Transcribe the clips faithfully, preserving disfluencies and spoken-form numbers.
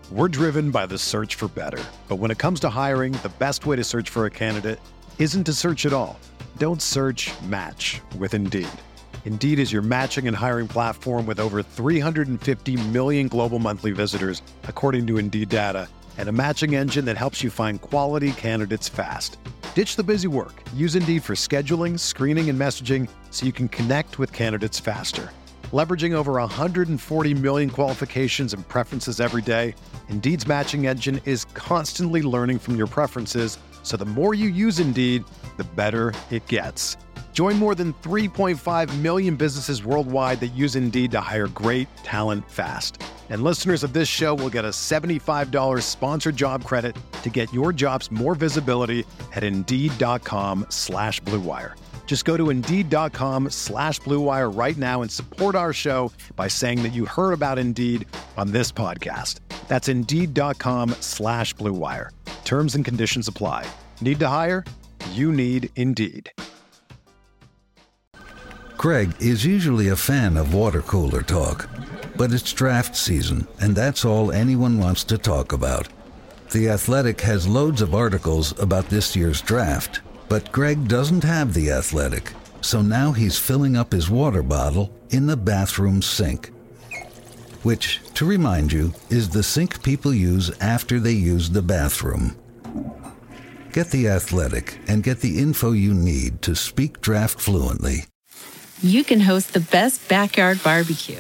We're driven by the search for better. But when it comes to hiring, the best way to search for a candidate isn't to search at all. Don't search, match with Indeed. Indeed is your matching and hiring platform with over three hundred fifty million global monthly visitors, according to Indeed data, and a matching engine that helps you find quality candidates fast. Ditch the busy work. Use Indeed for scheduling, screening, and messaging so you can connect with candidates faster. Leveraging over one hundred forty million qualifications and preferences every day, Indeed's matching engine is constantly learning from your preferences, so the more you use Indeed, the better it gets. Join more than three point five million businesses worldwide that use Indeed to hire great talent fast. And listeners of this show will get a seventy-five dollars sponsored job credit to get your jobs more visibility at Indeed.com slash Blue Wire. Just go to Indeed.com slash Blue Wire right now and support our show by saying that you heard about Indeed on this podcast. That's Indeed.com slash Blue Wire. Terms and conditions apply. Need to hire? You need Indeed. Craig is usually a fan of water cooler talk, but it's draft season, and that's all anyone wants to talk about. The Athletic has loads of articles about this year's draft, but Greg doesn't have The Athletic, so now he's filling up his water bottle in the bathroom sink. Which, to remind you, is the sink people use after they use the bathroom. Get The Athletic and get the info you need to speak draft fluently. You can host the best backyard barbecue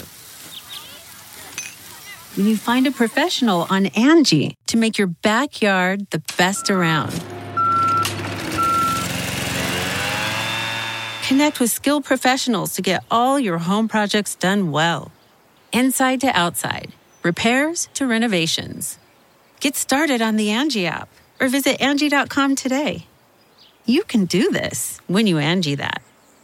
when you find a professional on Angie to make your backyard the best around. Connect with skilled professionals to get all your home projects done well. Inside to outside, repairs to renovations. Get started on the Angie app or visit Angie dot com today. You can do this when you Angie that.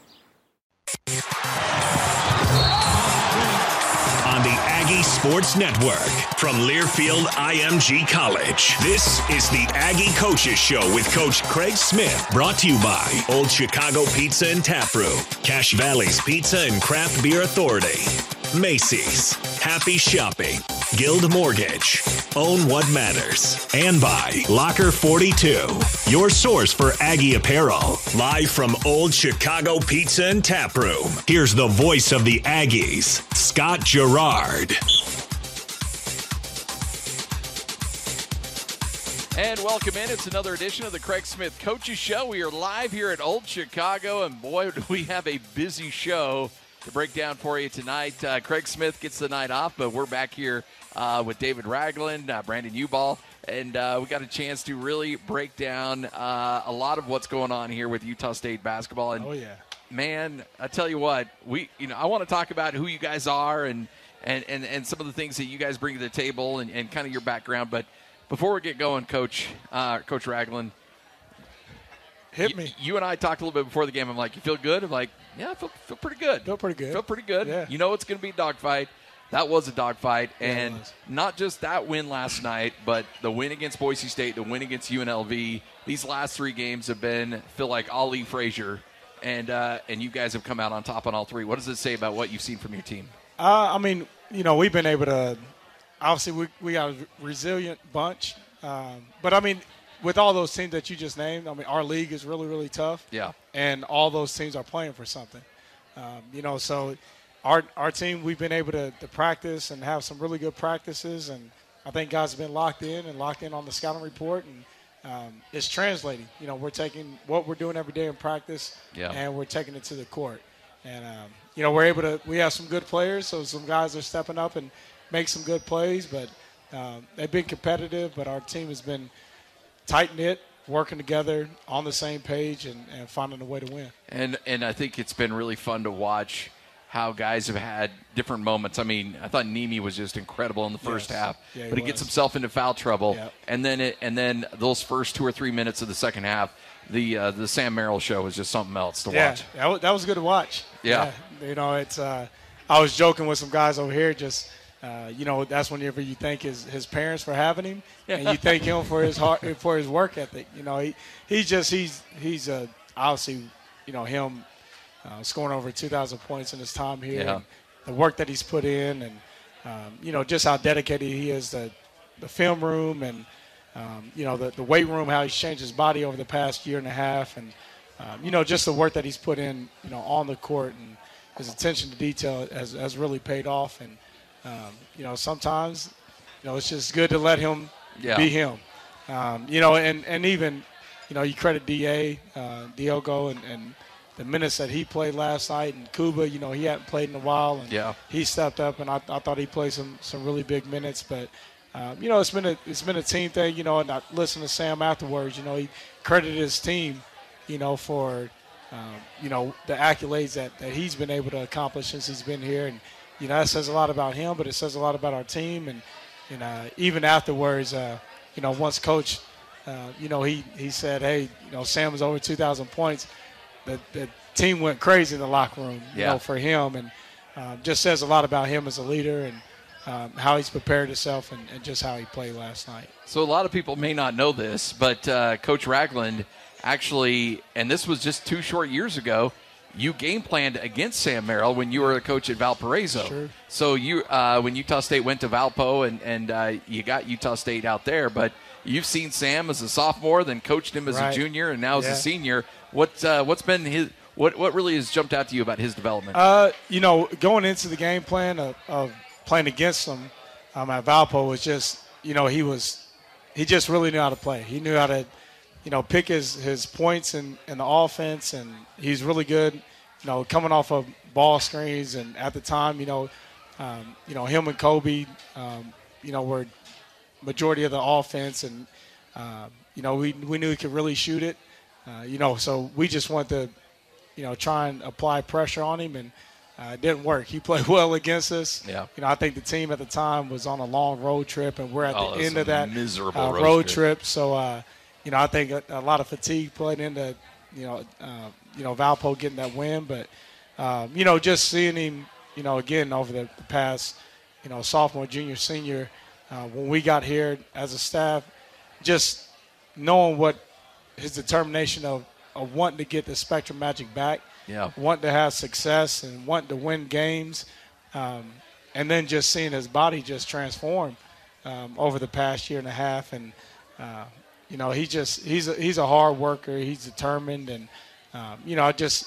On the Aggie Sports Network from Learfield I M G College, this is the Aggie Coaches Show with Coach Craig Smith, brought to you by Old Chicago Pizza and Tap Room, Cache Valley's Pizza and Craft Beer Authority, Macy's, Happy Shopping, Guild Mortgage, Own What Matters, and by Locker forty-two, your source for Aggie apparel. Live from Old Chicago Pizza and Tap Room, here's the voice of the Aggies, Scott Gerard. And welcome in. It's another edition of the Craig Smith Coaches Show. We are live here at Old Chicago, and boy, do we have a busy show to break down for you tonight. Uh, Craig Smith gets the night off, but we're back here uh, with David Ragland, uh, Brandon Uball, and uh, we got a chance to really break down uh, a lot of what's going on here with Utah State basketball. And oh yeah, man, I tell you what, we you know I want to talk about who you guys are and and and, and some of the things that you guys bring to the table and, and kind of your background. But before we get going, Coach uh, Coach Ragland, hit me. You, you and I talked a little bit before the game. I'm like, you feel good? I'm like, yeah, I feel, feel pretty good. Feel pretty good. Feel pretty good. Yeah. You know it's going to be a dogfight. That was a dogfight. Yeah, and not just that win last night, but the win against Boise State, the win against U N L V. These last three games have been, feel like Ali Frazier, and uh, and you guys have come out on top on all three. What does it say about what you've seen from your team? Uh, I mean, you know, we've been able to – obviously we, we got a resilient bunch. Um, but, I mean, with all those teams that you just named, I mean, our league is really, really tough. Yeah. And all those teams are playing for something. Um, you know, so our our team, we've been able to, to practice and have some really good practices. And I think guys have been locked in and locked in on the scouting report. And um, it's translating. You know, we're taking what we're doing every day in practice, yeah. and we're taking it to the court. And, um, you know, we're able to – we have some good players, so some guys are stepping up and make some good plays. But um, they've been competitive, but our team has been tight-knit, working together on the same page and, and finding a way to win. And and I think it's been really fun to watch how guys have had different moments. I mean, I thought Nimi was just incredible in the first yes. half, yeah, he but he was. gets himself into foul trouble. Yep. And then it, and then those first two or three minutes of the second half, the uh, the Sam Merrill show was just something else to yeah, watch. That was, that was good to watch. Yeah. yeah. You know, it's. Uh, I was joking with some guys over here just – Uh, you know, that's whenever you thank his, his parents for having him, and you thank him for his heart, for his work ethic. You know, he he's just he's he's uh, obviously, you know, him uh, scoring over two thousand points in his time here, yeah. and the work that he's put in, and um, you know, just how dedicated he is to the film room and um, you know the, the weight room, how he's changed his body over the past year and a half, and um, you know just the work that he's put in, you know, on the court, and his attention to detail has, has really paid off. And um, you know sometimes you know it's just good to let him yeah. be him. Um, you know, and, and even you know you credit D A, uh, Diogo, and, and the minutes that he played last night, and Kuba, you know, he hadn't played in a while, and yeah. he stepped up, and I, I thought he played some, some really big minutes. But um, you know, it's been a it's been a team thing, you know. And I listened to Sam afterwards. You know, he credited his team, you know, for um, you know the accolades that, that he's been able to accomplish since he's been here, and you know that says a lot about him, but it says a lot about our team. And you know, even afterwards, uh, you know, once Coach, uh, you know, he he said, hey, you know, Sam was over two thousand points. The, the team went crazy in the locker room, you yeah. know, for him, and um, just says a lot about him as a leader and um, how he's prepared himself and, and just how he played last night. So a lot of people may not know this, but uh, Coach Ragland actually, and this was just two short years ago, you game planned against Sam Merrill when you were a coach at Valparaiso. Sure. So you, uh, when Utah State went to Valpo, and, and uh, you got Utah State out there, but you've seen Sam as a sophomore, then coached him as right. a junior, and now as yeah. a senior. What uh, what's been his what what really has jumped out to you about his development? Uh, you know, going into the game plan of, of playing against him um, at Valpo was just, you know, he was he just really knew how to play. He knew how to, you know, pick his, his points in, in the offense, and he's really good, you know, coming off of ball screens. And at the time, you know, um, you know, him and Kobe, um, you know, were majority of the offense, and uh, you know, we we knew he could really shoot it. Uh, you know, so we just wanted to, you know, try and apply pressure on him, and uh, it didn't work. He played well against us. Yeah. You know, I think the team at the time was on a long road trip, and we're at oh, the end of that miserable uh, road, road trip. trip. So, uh, you know, I think a, a lot of fatigue played into, you know, uh, you know, Valpo getting that win. But, um, you know, just seeing him, you know, again over the, the past, you know, sophomore, junior, senior, uh, when we got here as a staff, just knowing what his determination of, of wanting to get the Spectrum Magic back, yeah. wanting to have success and wanting to win games, um, and then just seeing his body just transform um, over the past year and a half. And, uh, you know, he just he's a, he's a hard worker. He's determined, and, um, you know, just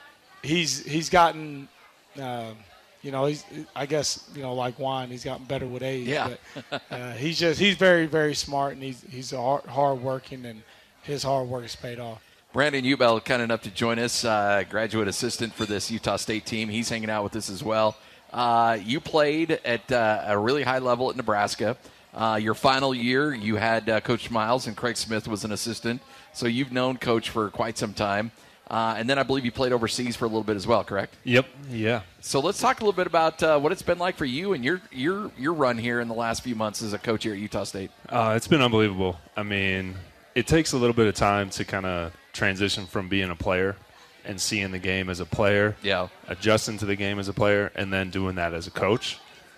he's he's gotten, uh, you know, he's I guess, you know, like wine, he's gotten better with age. Yeah. But, uh, he's just he's very, very smart, and he's, he's a hard, hard working, and his hard work has paid off. Brandon Ubel, kind enough to join us, uh, graduate assistant for this Utah State team. He's hanging out with us as well. Uh, you played at uh, a really high level at Nebraska. Uh, your final year, you had uh, Coach Miles, and Craig Smith was an assistant. So you've known Coach for quite some time. Uh, and then I believe you played overseas for a little bit as well, correct? Yep. Yeah. So let's talk a little bit about uh, what it's been like for you and your your your run here in the last few months as a coach here at Utah State. Uh, it's been unbelievable. I mean, it takes a little bit of time to kind of transition from being a player and seeing the game as a player, yeah, adjusting to the game as a player, and then doing that as a coach.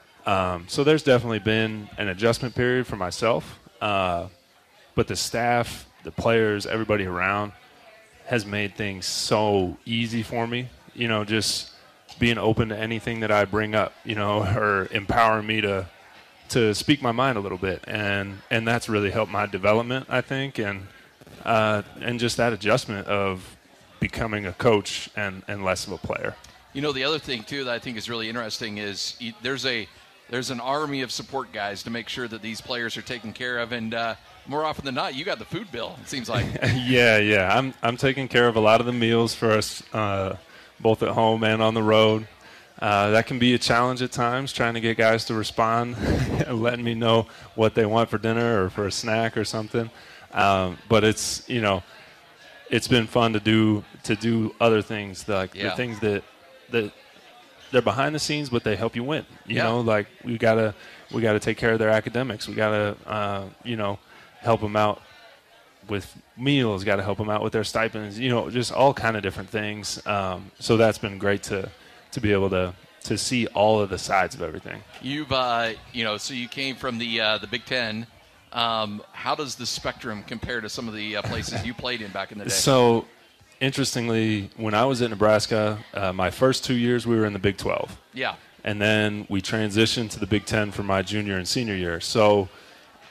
Um, so there's definitely been an adjustment period for myself. Uh, but the staff, the players, everybody around has made things so easy for me. You know, just being open to anything that I bring up, you know, or empowering me to to speak my mind a little bit. And, and that's really helped my development, I think, and uh, and just that adjustment of becoming a coach and, and less of a player. You know, the other thing, too, that I think is really interesting is there's a there's an army of support guys to make sure that these players are taken care of. And uh, more often than not, you got the food bill, it seems like. yeah, yeah. I'm I'm taking care of a lot of the meals for us, uh, both at home and on the road. Uh, that can be a challenge at times, trying to get guys to respond, letting me know what they want for dinner or for a snack or something. Um, but it's, you know, it's been fun to do to do other things, like yeah. the things that that they're behind the scenes, but they help you win. You yeah. know, like we gotta we gotta take care of their academics. We gotta uh, you know help them out with meals. Got to help them out with their stipends. You know, just all kind of different things. Um, so that's been great to to be able to to see all of the sides of everything. You've uh, you know, so you came from the uh, the Big Ten. Um, how does the spectrum compare to some of the uh, places you played in back in the day? So, interestingly, when I was at Nebraska, uh, my first two years we were in the Big twelve. Yeah. And then we transitioned to the Big Ten for my junior and senior year. So,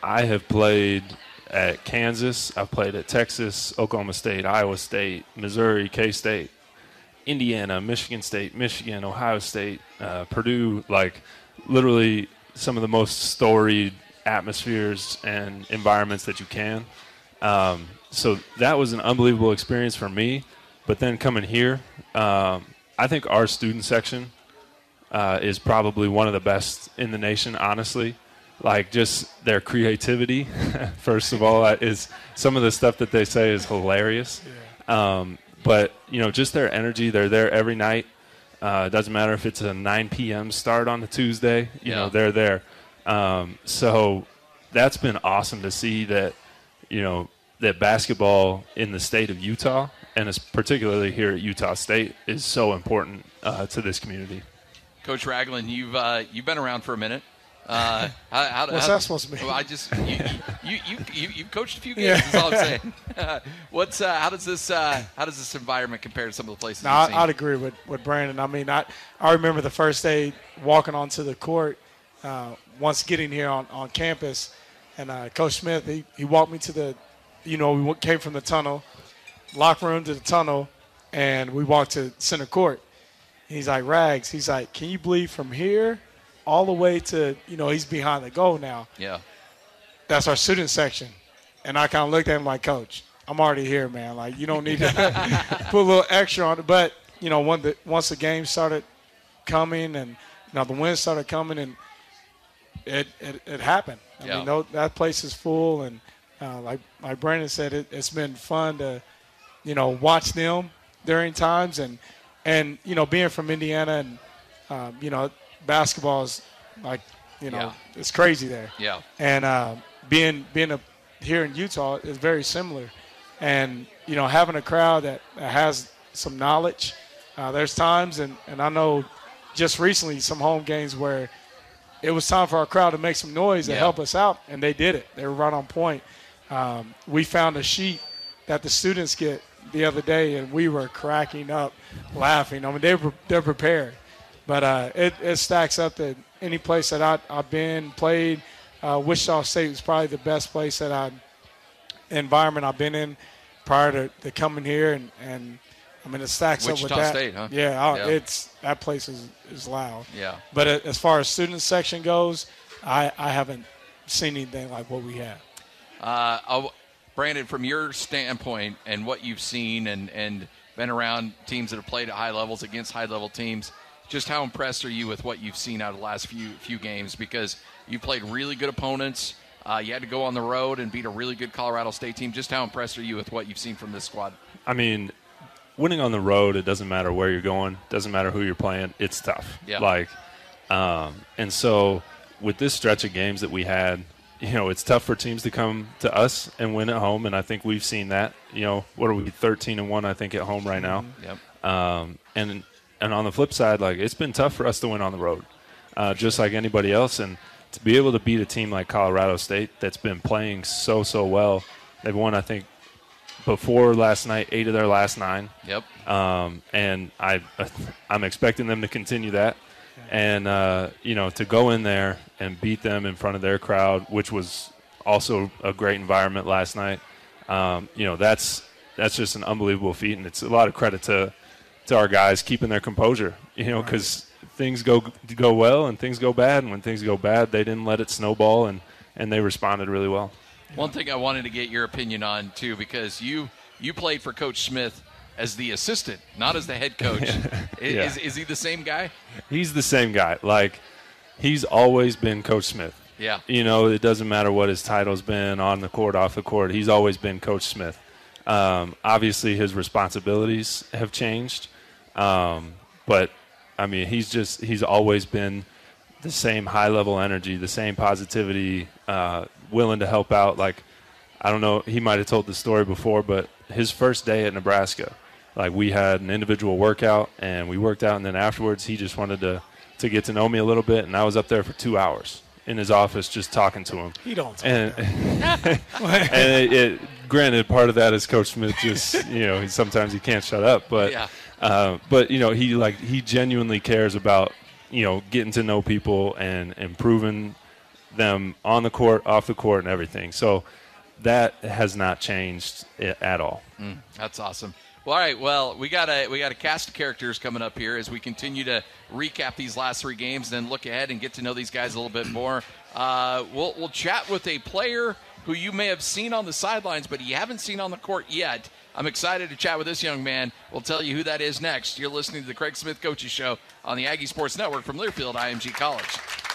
I have played at Kansas. I've played at Texas, Oklahoma State, Iowa State, Missouri, K-State, Indiana, Michigan State, Michigan, Ohio State, uh, Purdue, like literally some of the most storied atmospheres and environments that you can. Um, so that was an unbelievable experience for me. But then coming here, um, I think our student section uh, is probably one of the best in the nation, honestly. Like just their creativity, first of all, is some of the stuff that they say is hilarious. Yeah. Um, but, you know, just their energy, they're there every night. Uh, it doesn't matter if it's a nine p.m. start on a Tuesday, you yeah. know, they're there. Um, so that's been awesome to see that, you know, that basketball in the state of Utah, and it's particularly here at Utah State, is so important uh, to this community. Coach Ragland, you've uh, you've been around for a minute. Uh, how, how, What's how, that supposed to mean? Well, I just you you you you you've coached a few games. Yeah. That's all I'm saying. What's uh, how does this uh, how does this environment compare to some of the places? No, you've I, seen? I'd agree with, with Brandon. I mean, I I remember the first day walking onto the court, uh, once getting here on, on campus, and uh, Coach Smith he, he walked me to the, you know, we came from the tunnel, locker room to the tunnel, and we walked to center court. And he's like, Rags, he's like, can you believe from here all the way to, you know, he's behind the goal now. Yeah. That's our student section. And I kind of looked at him like, Coach, I'm already here, man. Like, you don't need to put a little extra on it. But, you know, when the, once the game started coming and, you know, the wins started coming, and it it, it happened. I yeah. mean, no, that place is full. And uh, like, like Brandon said, it, it's been fun to, you know, watch them during times. And, and you know, being from Indiana and, um, you know, basketball is like, you know, yeah. it's crazy there. Yeah. And uh, being being a, here in Utah is very similar. And, you know, having a crowd that, that has some knowledge, uh, there's times, and, and I know just recently some home games where it was time for our crowd to make some noise to yeah. help us out, and they did it. They were right on point. Um, we found a sheet that the students get the other day, and we were cracking up, laughing. I mean, they were, they're prepared. But uh, it, it stacks up to any place that I, I've been, played. Uh, Wichita State was probably the best place that I, environment I've been in prior to, to coming here. And, and, I mean, it stacks Wichita up with that. State, huh? Yeah, I, yeah, it's that place is, is loud. Yeah. But uh, as far as student section goes, I, I haven't seen anything like what we have. Uh, I'll, Brandon, from your standpoint and what you've seen and, and been around teams that have played at high levels against high-level teams, just how impressed are you with what you've seen out of the last few few games? Because you played really good opponents. Uh, you had to go on the road and beat a really good Colorado State team. Just how impressed are you with what you've seen from this squad? I mean, winning on the road, it doesn't matter where you're going. Doesn't matter who you're playing. It's tough. Yeah. Like, um, and so with this stretch of games that we had, you know, it's tough for teams to come to us and win at home, and I think we've seen that. You know, what are we, thirteen and one, I think, at home right now. Yep. Um, and And on the flip side, like, it's been tough for us to win on the road, uh, just like anybody else. And to be able to beat a team like Colorado State that's been playing so, so well, they've won, I think, before last night, eight of their last nine. Yep. Um, and I, I'm expecting them to continue that. And, uh, you know, to go in there and beat them in front of their crowd, which was also a great environment last night, um, you know, that's that's just an unbelievable feat. And it's a lot of credit to – to our guys keeping their composure, you know, because right. things go go well and things go bad, and when things go bad, they didn't let it snowball, and, and they responded really well. One thing I wanted to get your opinion on, too, because you you played for Coach Smith as the assistant, not as the head coach. is, yeah. is, is he the same guy? He's the same guy. Like, he's always been Coach Smith. Yeah. You know, it doesn't matter what his title's been on the court, off the court. He's always been Coach Smith. Um, obviously, his responsibilities have changed. Um, but, I mean, he's just – he's always been the same high-level energy, the same positivity, uh, willing to help out. Like, I don't know, he might have told the story before, but his first day at Nebraska, like, we had an individual workout, and we worked out, and then afterwards he just wanted to, to get to know me a little bit, and I was up there for two hours in his office just talking to him. He don't talk and, and it, it, granted, part of that is Coach Smith just, you know, sometimes he can't shut up, but yeah. – Uh, but, you know, he like he genuinely cares about, you know, getting to know people and improving them on the court, off the court, and everything. So that has not changed at all. Mm, that's awesome. Well, all right. Well, we got a we got a cast of characters coming up here as we continue to recap these last three games, then look ahead and get to know these guys a little bit more. Uh, we'll we'll chat with a player who you may have seen on the sidelines, but you haven't seen on the court yet. I'm excited to chat with this young man. We'll tell you who that is next. You're listening to the Craig Smith Coaches Show on the Aggie Sports Network from Learfield I M G College.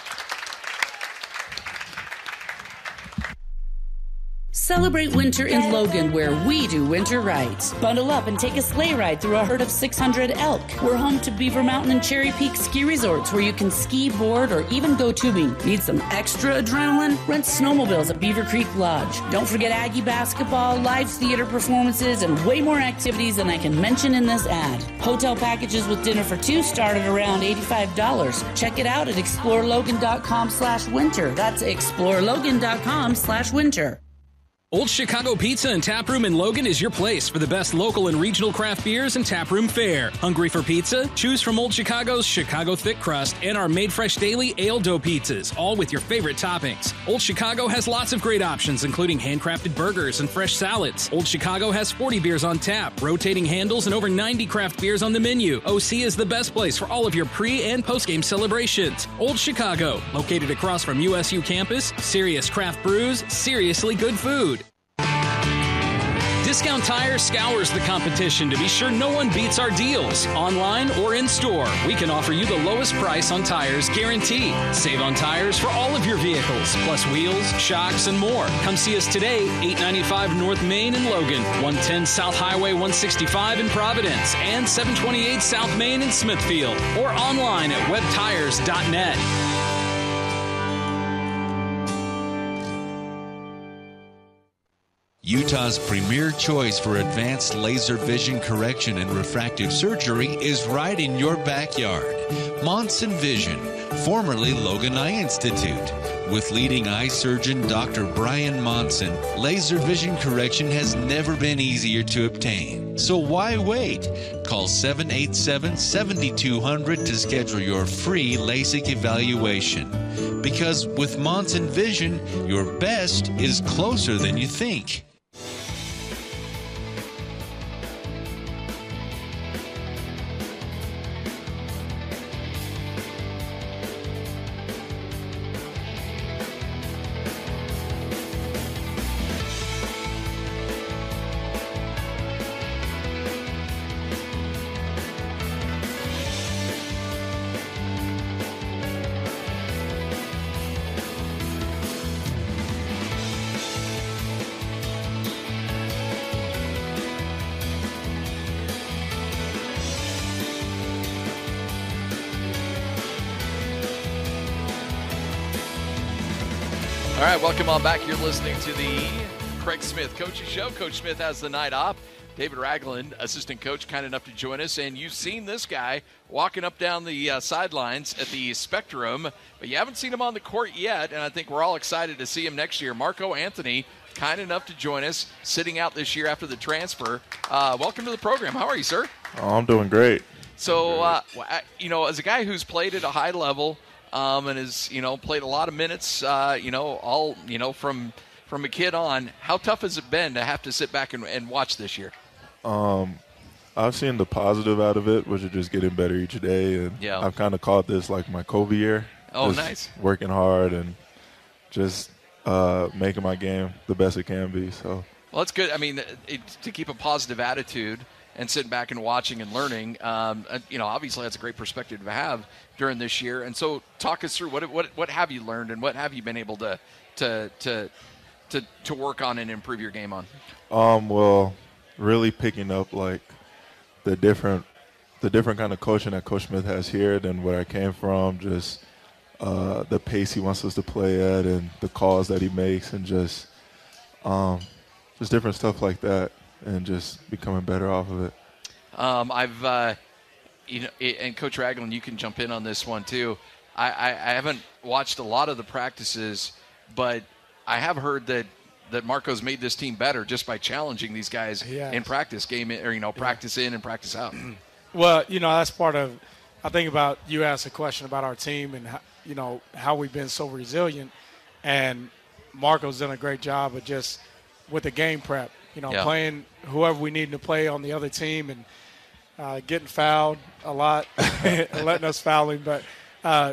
Celebrate winter in Logan, where we do winter right. Bundle up and take a sleigh ride through a herd of six hundred elk. We're home to Beaver Mountain and Cherry Peak ski resorts, where you can ski, board, or even go tubing. Need some extra adrenaline? Rent snowmobiles at Beaver Creek Lodge. Don't forget Aggie basketball, live theater performances, and way more activities than I can mention in this ad. Hotel packages with dinner for two start at around eighty-five dollars. Check it out at explorelogan.com slash winter. That's explorelogan.com slash winter. Old Chicago Pizza and Tap Room in Logan is your place for the best local and regional craft beers and taproom fare. Hungry for pizza? Choose from Old Chicago's Chicago Thick Crust and our made fresh daily ale dough pizzas, all with your favorite toppings. Old Chicago has lots of great options, including handcrafted burgers and fresh salads. Old Chicago has forty beers on tap, rotating handles, and over ninety craft beers on the menu. O C is the best place for all of your pre- and post-game celebrations. Old Chicago, located across from U S U campus, serious craft brews, seriously good food. Discount Tire scours the competition to be sure no one beats our deals. Online or in store, we can offer you the lowest price on tires guaranteed. Save on tires for all of your vehicles, plus wheels, shocks, and more. Come see us today, eight ninety-five North Main in Logan, one ten South Highway one sixty-five in Providence, and seven twenty-eight South Main in Smithfield, or online at web tires dot net. Utah's premier choice for advanced laser vision correction and refractive surgery is right in your backyard. Monson Vision, formerly Logan Eye Institute. With leading eye surgeon Doctor Brian Monson, laser vision correction has never been easier to obtain. So why wait? Call seven eight seven, seven two zero zero to schedule your free LASIK evaluation. Because with Monson Vision, your best is closer than you think. All right, welcome on back. You're listening to the Craig Smith Coaches Show. Coach Smith has the night off. David Ragland, assistant coach, kind enough to join us. And you've seen this guy walking up down the uh, sidelines at the Spectrum, but you haven't seen him on the court yet, and I think we're all excited to see him next year. Marco Anthony, kind enough to join us, sitting out this year after the transfer. Uh, welcome to the program. How are you, sir? Oh, I'm doing great. So, uh, you know, as a guy who's played at a high level, Um, and has, you know, played a lot of minutes, uh, you know, all, you know, from from a kid on. How tough has it been to have to sit back and, and watch this year? Um, I've seen the positive out of it, which is just getting better each day. And yeah. I've kind of called this like my Kobe year. Oh, just nice. Working hard and just uh, making my game the best it can be. So. Well, it's good. I mean, it, to keep a positive attitude and sitting back and watching and learning, um, you know, obviously that's a great perspective to have during this year. And so talk us through what what what have you learned and what have you been able to to to to, to work on and improve your game on? Um, well, really picking up like the different the different kind of coaching that Coach Smith has here than where I came from, just uh, the pace he wants us to play at and the calls that he makes and just um, just different stuff like that. And just becoming better off of it. Um, I've, uh, you know, and Coach Ragland, you can jump in on this one too. I, I, I haven't watched a lot of the practices, but I have heard that, that Marco's made this team better just by challenging these guys yes. in practice, game in, or you know, practice yeah. in and practice out. Well, you know, that's part of. I think about you asked a question about our team and how, you know how we've been so resilient. And Marco's done a great job of just with the game prep, you know, yeah. playing whoever we need to play on the other team and uh, getting fouled a lot and letting us foul him. But uh,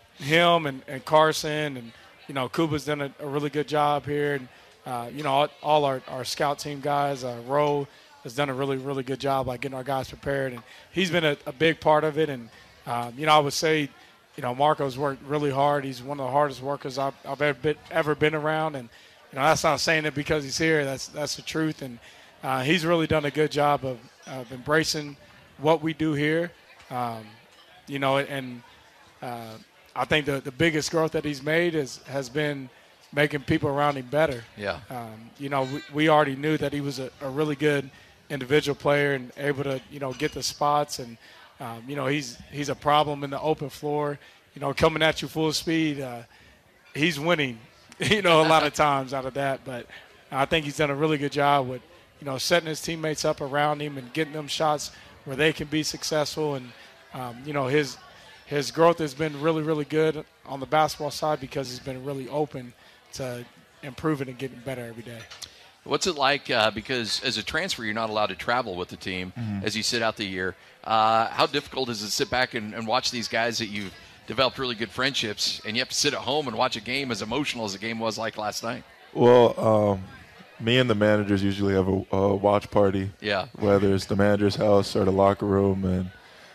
him and, and Carson and, you know, Kuba's done a, a really good job here. And, uh, you know, all, all our, our scout team guys, uh, Roe has done a really, really good job by getting our guys prepared. And he's been a, a big part of it. And, um, you know, I would say, you know, Marco's worked really hard. He's one of the hardest workers I've, I've ever, been, ever been around. And, you know, that's not saying it because he's here. That's that's the truth. And uh, he's really done a good job of, of embracing what we do here. Um, you know, and uh, I think the, the biggest growth that he's made is has been making people around him better. Yeah. Um, you know, we, we already knew that he was a, a really good individual player and able to, you know, get the spots. And, um, you know, he's he's a problem in the open floor. You know, coming at you full speed, uh, he's winning. You know, a lot of times out of that. But I think he's done a really good job with, you know, setting his teammates up around him and getting them shots where they can be successful. And, um, you know, his his growth has been really, really good on the basketball side because he's been really open to improving and getting better every day. What's it like, uh, because as a transfer, you're not allowed to travel with the team mm-hmm. as you sit out the year. Uh, how difficult is it to sit back and, and watch these guys that you've developed really good friendships, and you have to sit at home and watch a game as emotional as the game was like last night? Well, um, me and the managers usually have a, a watch party. Yeah. Whether it's the manager's house or the locker room, and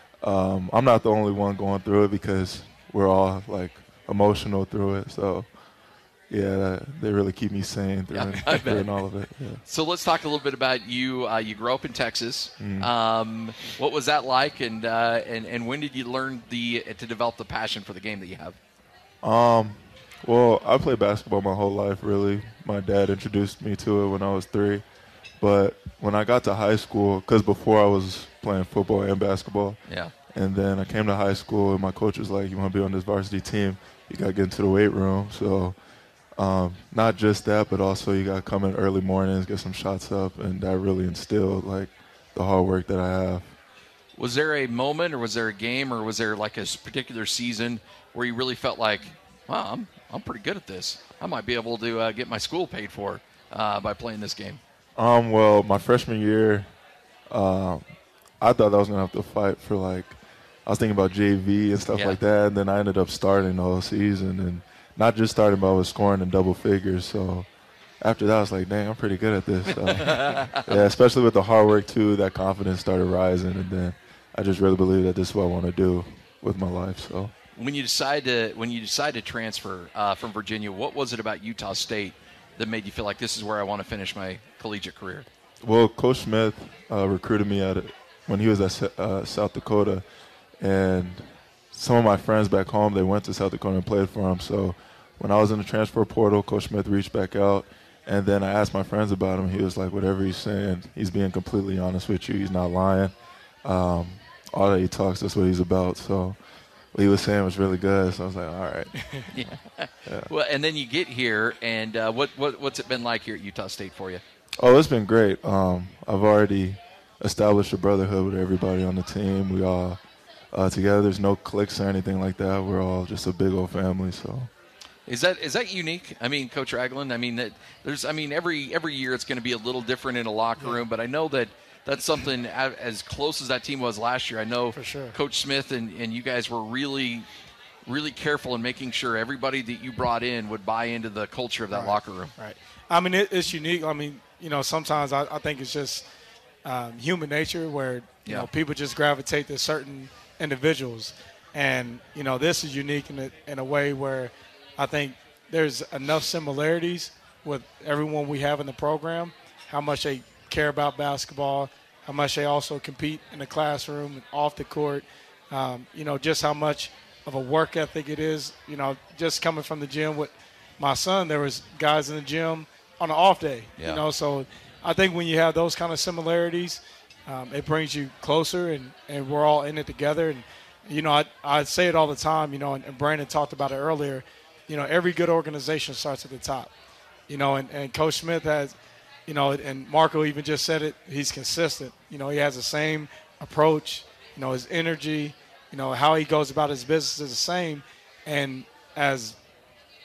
um, I'm not the only one going through it because we're all like emotional through it. So, yeah, that, they really keep me sane during, yeah, during all of it. Yeah. So let's talk a little bit about you. Uh, you grew up in Texas. Mm. Um, what was that like, and, uh, and and when did you learn the to develop the passion for the game that you have? Um, well, I played basketball my whole life, really. My dad introduced me to it when I was three. But when I got to high school, because before I was playing football and basketball, yeah. and then I came to high school, and my coach was like, you want to be on this varsity team, you got to get into the weight room. So Um, not just that, but also you got to come in early mornings, get some shots up, and that really instilled, like, the hard work that I have. Was there a moment or was there a game or was there, like, a particular season where you really felt like, wow, I'm, I'm pretty good at this. I might be able to uh, get my school paid for uh, by playing this game? Um, well, my freshman year, uh, I thought I was going to have to fight for, like, I was thinking about J V and stuff yeah. like that, and then I ended up starting the whole season, and not just starting, but I was scoring in double figures. So after that, I was like, dang, I'm pretty good at this. So, yeah, especially with the hard work, too, that confidence started rising. And then I just really believe that this is what I want to do with my life. So when you decide to when you decide to transfer uh, from Virginia, what was it about Utah State that made you feel like this is where I want to finish my collegiate career? Well, Coach Smith uh, recruited me at it when he was at uh, South Dakota. And some of my friends back home, they went to South Dakota and played for him. So when I was in the transfer portal, Coach Smith reached back out, and then I asked my friends about him. He was like, whatever he's saying, he's being completely honest with you. He's not lying. Um, all that he talks, that's what he's about. So what he was saying was really good. So I was like, all right. yeah. yeah. Well, and then you get here, and uh, what, what what's it been like here at Utah State for you? Oh, it's been great. Um, I've already established a brotherhood with everybody on the team. We all – Uh, together, there's no cliques or anything like that. We're all just a big old family. So, is that is that unique? I mean, Coach Ragland. I mean, that there's. I mean, every every year it's going to be a little different in a locker room. But I know that that's something as close as that team was last year. I know For sure. Coach Smith and, and you guys were really, really careful in making sure everybody that you brought in would buy into the culture of that right. locker room. Right. I mean, it, it's unique. I mean, you know, sometimes I, I think it's just um, human nature where you yeah. know people just gravitate to certain individuals, and you know this is unique in a, in a way where I think there's enough similarities with everyone we have in the program, how much they care about basketball, how much they also compete in the classroom and off the court, um, you know, just how much of a work ethic it is. You know, just coming from the gym with my son, there was guys in the gym on an off day, yeah. you know, so I think when you have those kind of similarities, Um, it brings you closer, and, and we're all in it together. And, you know, I, I say it all the time, you know, and, and Brandon talked about it earlier. You know, every good organization starts at the top. You know, and, and Coach Smith has, you know, and Marco even just said it, he's consistent. You know, he has the same approach, you know, his energy, you know, how he goes about his business is the same. And as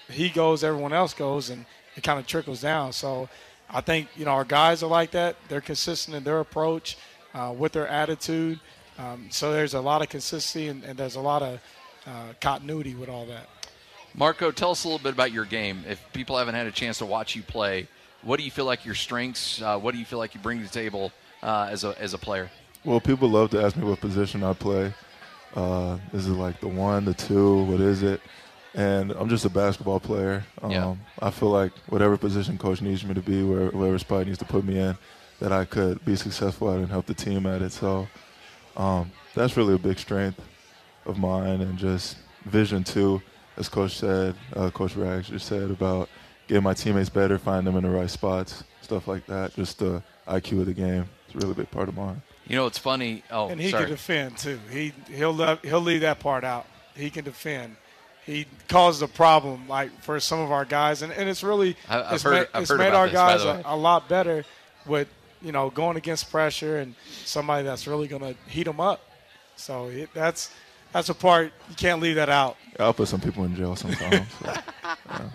he goes, everyone else goes, and it kind of trickles down. So I think, you know, our guys are like that. They're consistent in their approach, uh, with their attitude. Um, so there's a lot of consistency, and, and there's a lot of uh, continuity with all that. Marco, tell us a little bit about your game. If people haven't had a chance to watch you play, what do you feel like your strengths, uh, what do you feel like you bring to the table uh, as a as a player? Well, people love to ask me what position I play. Uh, is it like the one, the two, what is it? And I'm just a basketball player. Um, yeah. I feel like whatever position coach needs me to be, where, whatever spot he needs to put me in, that I could be successful at and help the team at it. So um, that's really a big strength of mine, and just vision too, as Coach said, uh, Coach Rags just said about getting my teammates better, finding them in the right spots, stuff like that. Just the I Q of the game is a really big part of mine. You know, it's funny. Oh, and he sorry. can defend too. He he'll le- he'll leave that part out. He can defend. He caused a problem, like for some of our guys, and, and it's really I, I've it's heard, made, I've it's heard made about our this, guys by the way. a, a lot better with, you know, going against pressure and somebody that's really going to heat them up. So it, that's that's a part you can't leave that out. I'll put some people in jail sometimes. So, yeah.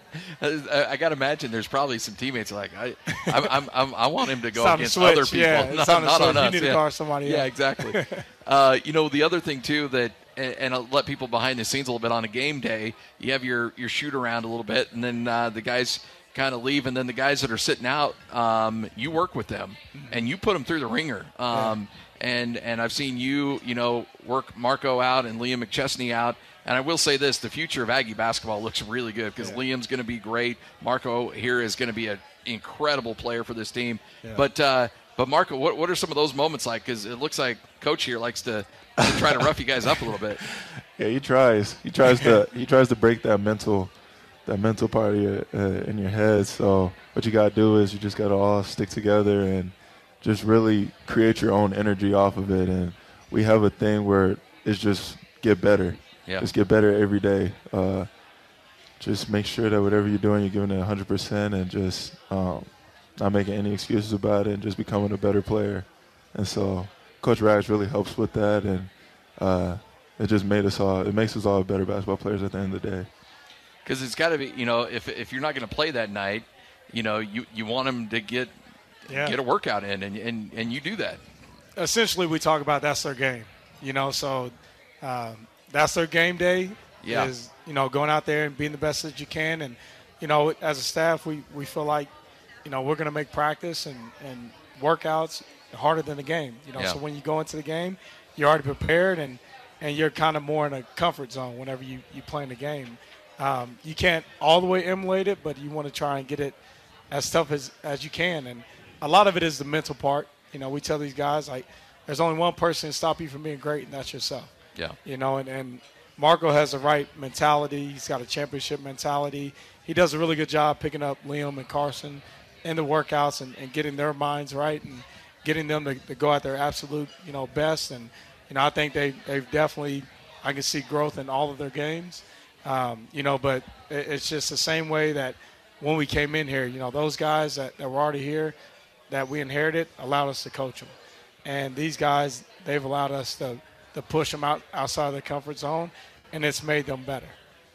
I, I got to imagine there's probably some teammates like I, I'm, I'm, I'm, I want him to go It's against on the other switch, people, yeah. not, It's on the not on switch. You us. need to yeah. guard somebody Yeah, else. exactly. uh, you know, the other thing too that, and, and I'll let people behind the scenes a little bit on a game day. You have your your shoot around a little bit, and then uh, the guys kind of leave, and then the guys that are sitting out, um, you work with them and you put them through the ringer. Um, yeah. And and I've seen you, you know, work Marco out and Liam McChesney out. And I will say this, the future of Aggie basketball looks really good because yeah. Liam's going to be great. Marco here is going to be an incredible player for this team. Yeah. But, uh, but Marco, what what are some of those moments like? Because it looks like Coach here likes to, to try to rough you guys up a little bit. Yeah, he tries. He tries to he tries to break that mental that mental part of your, uh, in your head. So what you got to do is you just got to all stick together and just really create your own energy off of it. And we have a thing where it's just get better. Yeah. Just get better every day. Uh, just make sure that whatever you're doing, you're giving it one hundred percent and just um, not making any excuses about it and just becoming a better player. And so Coach Rags really helps with that, and uh, it just made us all, it makes us all better basketball players at the end of the day. Because it's got to be, you know, if if you're not going to play that night, you know, you, you want them to get yeah. get a workout in, and, and, and you do that. Essentially, we talk about that's their game, you know, so um, – that's their game day yeah. is, you know, going out there and being the best that you can. And, you know, as a staff, we, we feel like, you know, we're going to make practice and, and workouts harder than the game. You know, yeah. so when you go into the game, you're already prepared and, and you're kind of more in a comfort zone whenever you, you play in the game. Um, you can't all the way emulate it, but you want to try and get it as tough as, as you can. And a lot of it is the mental part. You know, we tell these guys, like, there's only one person to stop you from being great, and that's yourself. Yeah. You know, and, and Marco has the right mentality. He's got a championship mentality. He does a really good job picking up Liam and Carson in the workouts and, and getting their minds right and getting them to, to go at their absolute, you know, best. And, you know, I think they, they've definitely – I can see growth in all of their games. Um, you know, but it, it's just the same way that when we came in here, you know, those guys that, that were already here that we inherited allowed us to coach them. And these guys, they've allowed us to – to push them out outside of their comfort zone, and it's made them better.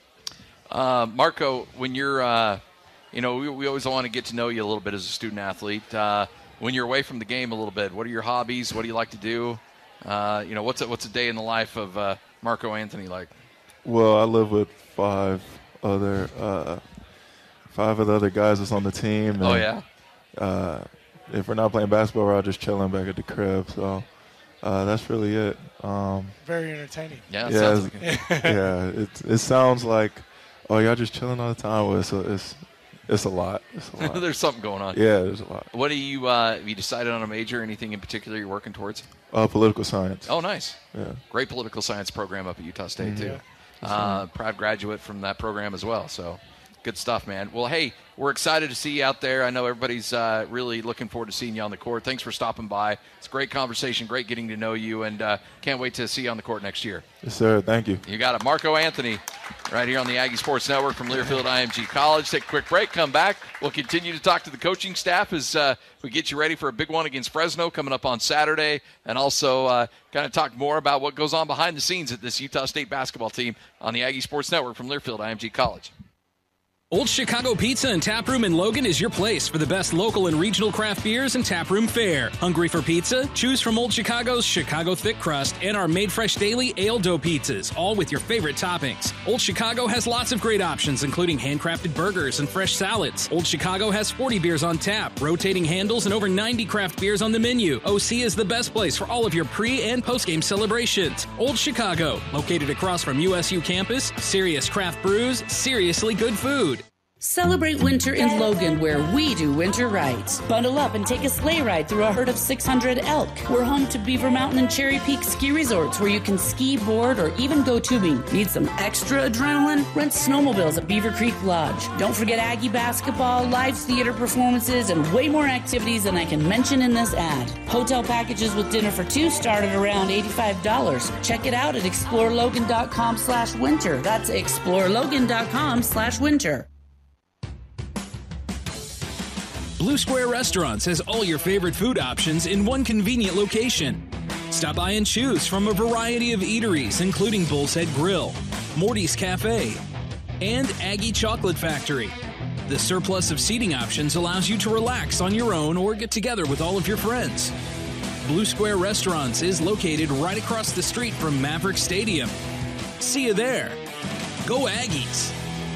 Uh, Marco, when you're, uh, you know, we, we always want to get to know you a little bit as a student athlete. Uh, when you're away from the game a little bit, what are your hobbies? What do you like to do? Uh, you know, what's a, what's a day in the life of uh, Marco Anthony like? Well, I live with five other uh, five of the other guys that's on the team. And, oh yeah. Uh, if we're not playing basketball, we're all just chilling back at the crib. So. Uh, that's really it. Um, Very entertaining. Yeah, it yeah, sounds like it. yeah. It it sounds like, oh, y'all just chilling all the time. Well, it's a, it's it's a lot. It's a lot. There's something going on. Yeah, there's a lot. What do you uh, have you decided on a major? Anything in particular you're working towards? Uh, political science. Oh, nice. Yeah. Great political science program up at Utah State mm-hmm. too. Yeah. Uh, proud graduate from that program as well. So. Good stuff, man. Well, hey, we're excited to see you out there. I know everybody's uh, really looking forward to seeing you on the court. Thanks for stopping by. It's a great conversation, great getting to know you, and uh, can't wait to see you on the court next year. Yes, sir. Thank you. You got it. Marco Anthony right here on the Aggie Sports Network from Learfield I M G College. Take a quick break, come back. We'll continue to talk to the coaching staff as uh, we get you ready for a big one against Fresno coming up on Saturday, and also uh, kind of talk more about what goes on behind the scenes at this Utah State basketball team on the Aggie Sports Network from Learfield I M G College. Old Chicago Pizza and Tap Room in Logan is your place for the best local and regional craft beers and taproom fare. Hungry for pizza? Choose from Old Chicago's Chicago Thick Crust and our Made Fresh Daily Ale Dough Pizzas, all with your favorite toppings. Old Chicago has lots of great options, including handcrafted burgers and fresh salads. Old Chicago has forty beers on tap, rotating handles, and over ninety craft beers on the menu. O C is the best place for all of your pre- and post-game celebrations. Old Chicago, located across from U S U campus, serious craft brews, seriously good food. Celebrate winter in Logan, where we do winter right. Bundle up and take a sleigh ride through a herd of six hundred elk. We're home to Beaver Mountain and Cherry Peak ski resorts, where you can ski, board, or even go tubing. Need some extra adrenaline? Rent snowmobiles at Beaver Creek Lodge. Don't forget Aggie basketball, live theater performances, and way more activities than I can mention in this ad. Hotel packages with dinner for two start at around eighty-five dollars. Check it out at explorelogan.com slash winter. That's explorelogan.com slash winter. Blue Square Restaurants has all your favorite food options in one convenient location. Stop by and choose from a variety of eateries, including Bull's Head Grill, Morty's Cafe, and Aggie Chocolate Factory. The surplus of seating options allows you to relax on your own or get together with all of your friends. Blue Square Restaurants is located right across the street from Maverick Stadium. See you there. Go Aggies!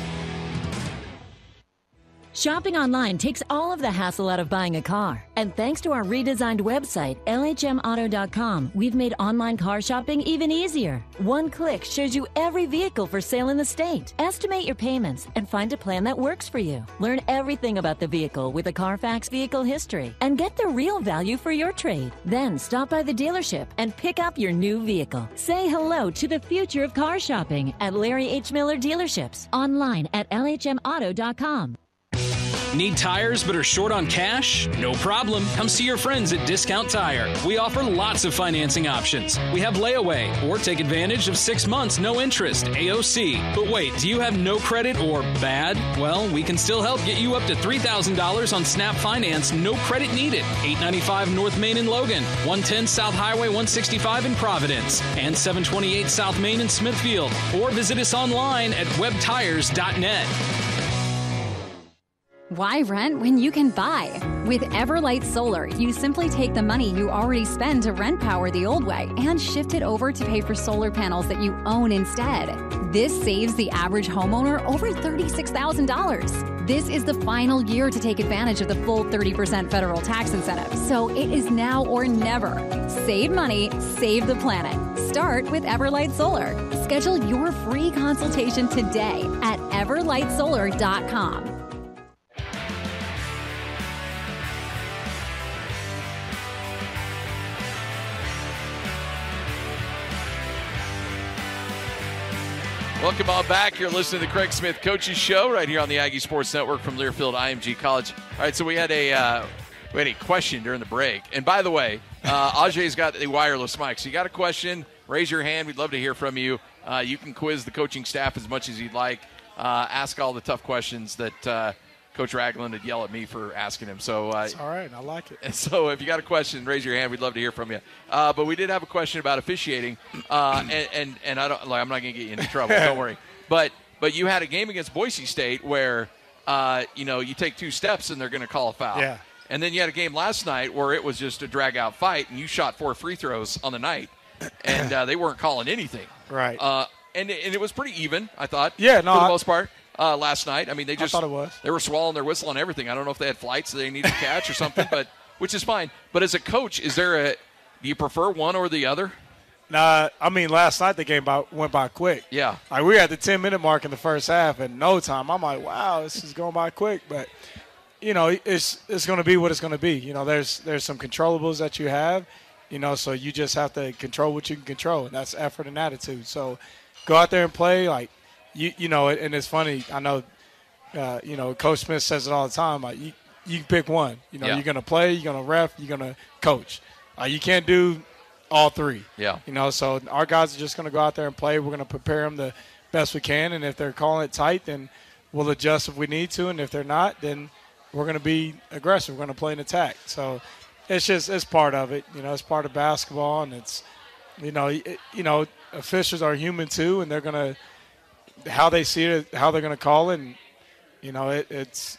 Shopping online takes all of the hassle out of buying a car. And thanks to our redesigned website, L H M auto dot com, we've made online car shopping even easier. One click shows you every vehicle for sale in the state. Estimate your payments and find a plan that works for you. Learn everything about the vehicle with a Carfax vehicle history and get the real value for your trade. Then stop by the dealership and pick up your new vehicle. Say hello to the future of car shopping at Larry H. Miller Dealerships. Online at L H M auto dot com. Need tires but are short on cash? No problem. Come see your friends at Discount Tire. We offer lots of financing options. We have layaway or take advantage of six months, no interest, A O C. But wait, do you have no credit or bad? Well, we can still help get you up to three thousand dollars on Snap Finance, no credit needed. eight ninety-five North Main in Logan, one ten South Highway one sixty-five in Providence, and seven twenty-eight South Main in Smithfield. Or visit us online at web tires dot net. Why rent when you can buy? With Everlight Solar, you simply take the money you already spend to rent power the old way and shift it over to pay for solar panels that you own instead. This saves the average homeowner over thirty-six thousand dollars. This is the final year to take advantage of the full thirty percent federal tax incentive, so it is now or never. Save money, save the planet. Start with Everlight Solar. Schedule your free consultation today at everlight solar dot com. Welcome on back. You're listening to the Craig Smith Coaches Show right here on the Aggie Sports Network from Learfield I M G College. All right, so we had a uh, we had a question during the break. And by the way, uh, Ajay's got the wireless mic. So you got a question, raise your hand. We'd love to hear from you. Uh, you can quiz the coaching staff as much as you'd like. Uh, ask all the tough questions that uh, Coach Ragland would yell at me for asking him. So uh, it's all right. I like it. And so if you got a question, raise your hand. We'd love to hear from you. Uh, but we did have a question about officiating, uh, and, and and I don't. Like, I'm not going to get you into trouble. Don't worry. But but you had a game against Boise State where uh, you know you take two steps and they're going to call a foul. Yeah. And then you had a game last night where it was just a drag out fight, and you shot four free throws on the night, and uh, they weren't calling anything. Right. Uh, and and it was pretty even, I thought. Yeah. No. For the I, most part. Uh, last night, I mean, they just I thought it was. They were swallowing their whistle and everything. I don't know if they had flights that they needed to catch or something, but which is fine. But as a coach, is there a do you prefer one or the other? Nah, I mean, last night the game by, went by quick. Yeah, like we were at the ten minute mark in the first half, and no time. I'm like, wow, this is going by quick. But you know, it's it's going to be what it's going to be. You know, there's there's some controllables that you have. You know, so you just have to control what you can control, and that's effort and attitude. So go out there and play like. You you know, and it's funny. I know, uh, you know, Coach Smith says it all the time. Like you, you can pick one. You know, yeah. you're gonna play, you're gonna ref, you're gonna coach. Uh, you can't do all three. Yeah. You know, so our guys are just gonna go out there and play. We're gonna prepare them the best we can, and if they're calling it tight, then we'll adjust if we need to, and if they're not, then we're gonna be aggressive. We're gonna play an attack. So it's just it's part of it. You know, it's part of basketball, and it's you know it, you know officials are human too, and they're gonna. How they see it, how they're going to call it, and You know, it, it's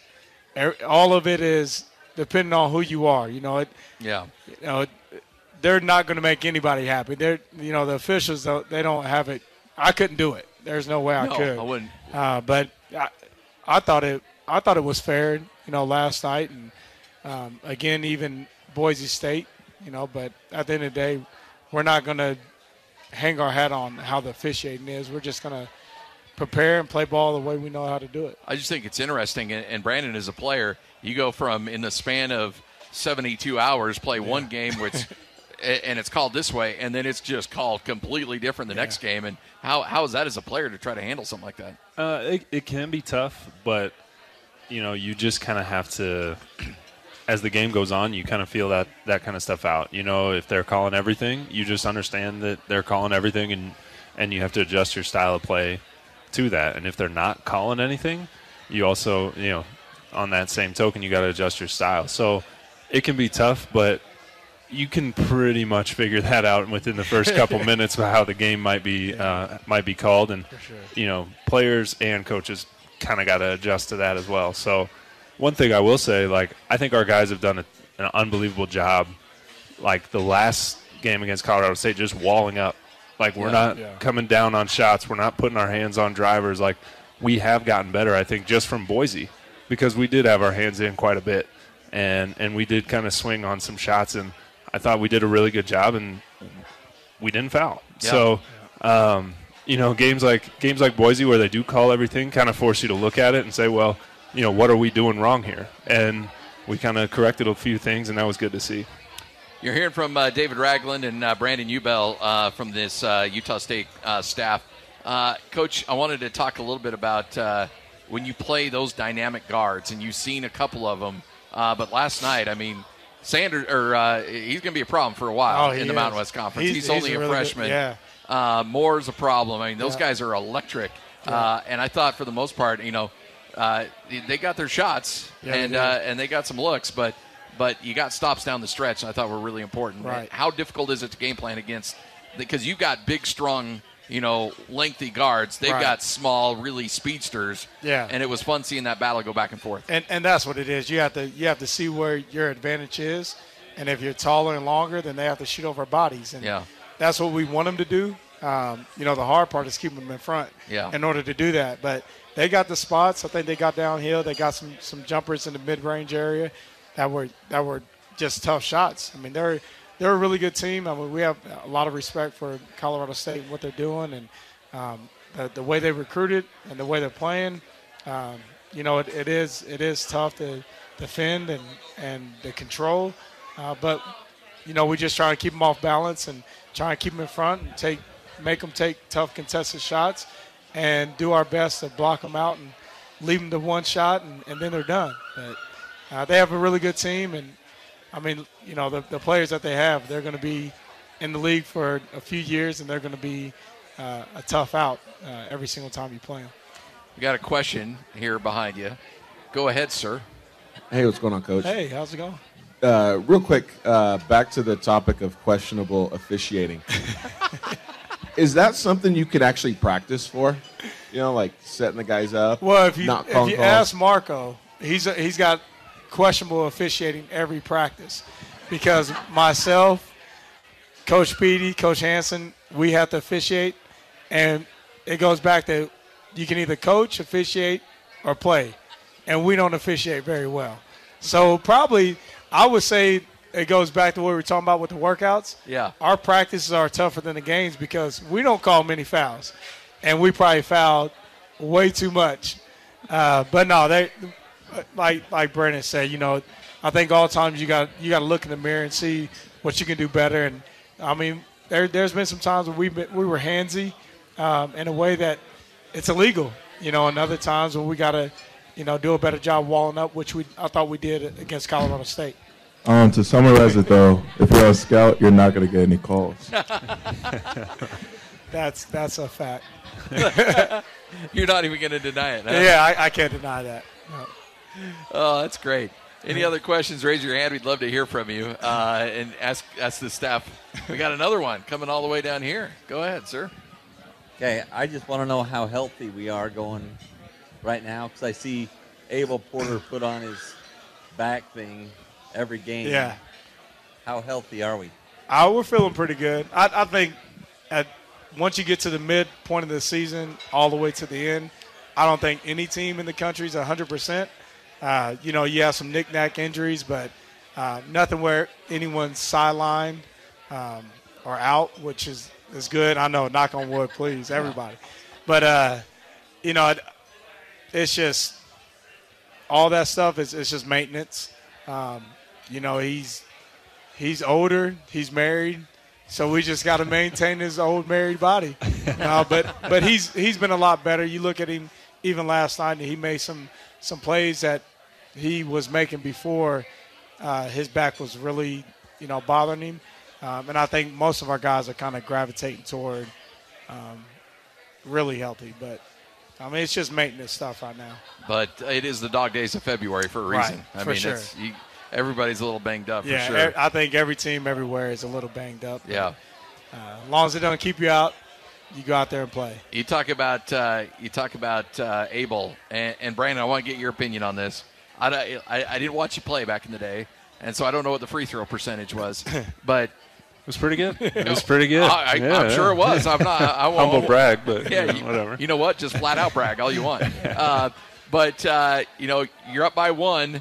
all of it is depending on who you are. You know, it. Yeah. You know, it, they're not going to make anybody happy. They're, you know, the officials, they don't have it. I couldn't do it. There's no way I no, could. I wouldn't. Uh, but I, I thought it. I thought it was fair. You know, last night, and um, again, even Boise State. You know, but at the end of the day, we're not going to hang our hat on how the officiating is. We're just going to prepare and play ball the way we know how to do it. I just think it's interesting. And, and Brandon, as a player, you go from in the span of seventy-two hours, play yeah. one game which. And it's called this way, and then it's just called completely different the yeah. next game. And how how is that as a player to try to handle something like that? Uh, it, it can be tough, but, you know, you just kind of have to, as the game goes on, you kind of feel that, that kind of stuff out. You know, if they're calling everything, you just understand that they're calling everything, and, and you have to adjust your style of play to that. And if they're not calling anything, you also, you know, on that same token, you got to adjust your style. So it can be tough, but you can pretty much figure that out within the first couple minutes of how the game might be uh, might be called, and sure. you know, players and coaches kind of got to adjust to that as well. So, one thing I will say, like, I think our guys have done a, an unbelievable job. Like the last game against Colorado State, just walling up. Like we're yeah, not yeah. coming down on shots. We're not putting our hands on drivers. Like we have gotten better, I think, just from Boise, because we did have our hands in quite a bit, and and we did kind of swing on some shots, and I thought we did a really good job, and we didn't foul. Yeah. So, um, you know, games like games like Boise, where they do call everything, kind of force you to look at it and say, well, you know, what are we doing wrong here? And we kind of corrected a few things, and that was good to see. You're hearing from uh, David Ragland and uh, Brandon Ubel uh, from this uh, Utah State uh, staff. Uh, Coach, I wanted to talk a little bit about uh, when you play those dynamic guards, and you've seen a couple of them. Uh, but last night, I mean, Sanders, or uh, he's going to be a problem for a while oh, in the is. Mountain West Conference. He's, He's, he's only he's a really freshman. Good, yeah. Uh, Moore's a problem. I mean, those yeah. guys are electric. Yeah. Uh, and I thought for the most part, you know, uh, they got their shots yeah, and they uh, and they got some looks, but but you got stops down the stretch, and I thought were really important. Right. How difficult is it to game plan against? Because you've got big, strong, you know, lengthy guards. They've right. got small, really speedsters. Yeah. And it was fun seeing that battle go back and forth. And and that's what it is. You have to you have to see where your advantage is, and if you're taller and longer, then they have to shoot over bodies. And yeah. that's what we want them to do. Um, you know, the hard part is keeping them in front. Yeah. In order to do that, but they got the spots. I think they got downhill. They got some some jumpers in the mid-range area that were that were just tough shots. I mean, they're they're a really good team. I mean, we have a lot of respect for Colorado State and what they're doing, and um, the, the way they recruited and the way they're playing. Um, you know, it, it is it is tough to defend and and the control, uh, but you know, we just try to keep them off balance and try to keep them in front and take make them take tough contested shots, and do our best to block them out and leave them to one shot, and, and then they're done. But uh, they have a really good team, and I mean, you know, the, the players that they have, they're going to be in the league for a few years, and they're going to be uh, a tough out uh, every single time you play them. We got a question here behind you. Go ahead, sir. Hey, what's going on, Coach? Hey, how's it going? Uh, real quick, uh, back to the topic of questionable officiating. Is that something you could actually practice for? You know, like setting the guys up? Well, if you, not if calling you calls? ask Marco, he's a, he's got questionable officiating every practice, because myself, Coach Petey, Coach Hansen, we have to officiate, and it goes back to you can either coach, officiate, or play, and we don't officiate very well. So probably I would say it goes back to what we were talking about with the workouts. Yeah. Our practices are tougher than the games because we don't call many fouls, and we probably fouled way too much. Uh, but no, they like like Brandon said, you know, I think all times you got you got to look in the mirror and see what you can do better. And I mean, there there's been some times where we we were handsy um, in a way that it's illegal, you know, and other times when we got to, you know, do a better job walling up, which we I thought we did against Colorado State. Um, to summarize it, though, if you're a scout, you're not going to get any calls. that's that's a fact. You're not even going to deny it, huh? Yeah, I, I can't deny that. No. Oh, that's great. Any other questions, raise your hand. We'd love to hear from you uh, and ask, ask the staff. We got another one coming all the way down here. Go ahead, sir. Okay, I just want to know how healthy we are going right now, because I see Abel Porter put on his back thing every game. Yeah. How healthy are we? Uh, we're feeling pretty good. I, I think at once you get to the midpoint of the season, all the way to the end, I don't think any team in the country is one hundred percent. Uh, you know, you have some knick-knack injuries, but uh, nothing where anyone's sidelined um, or out, which is, is good. I know, knock on wood, please, everybody. But, uh, you know, it, it's just all that stuff is it's just maintenance. Um, you know, he's he's older, he's married, so we just got to maintain his old married body. Uh, but but he's he's been a lot better. You look at him even last night, he made some some plays that he was making before uh, his back was really, you know, bothering him. Um, and I think most of our guys are kind of gravitating toward um, really healthy. But, I mean, it's just maintenance stuff right now. But it is the dog days of February for a reason. Right, I for mean, sure. it's, you, everybody's a little banged up yeah, for sure. e- I think every team everywhere is a little banged up. Yeah. But, uh, as long as it doesn't keep you out, you go out there and play. You talk about uh, you talk about uh, Abel and, and Brandon. I want to get your opinion on this. I, I, I didn't watch you play back in the day, and so I don't know what the free throw percentage was, but it was pretty good. It was pretty good. I, I, yeah, I'm yeah. sure it was. I'm not. I, I won't, Humble brag, but yeah, you know, you, whatever. You know what? Just flat out brag all you want. Uh, but uh, you know, you're up by one,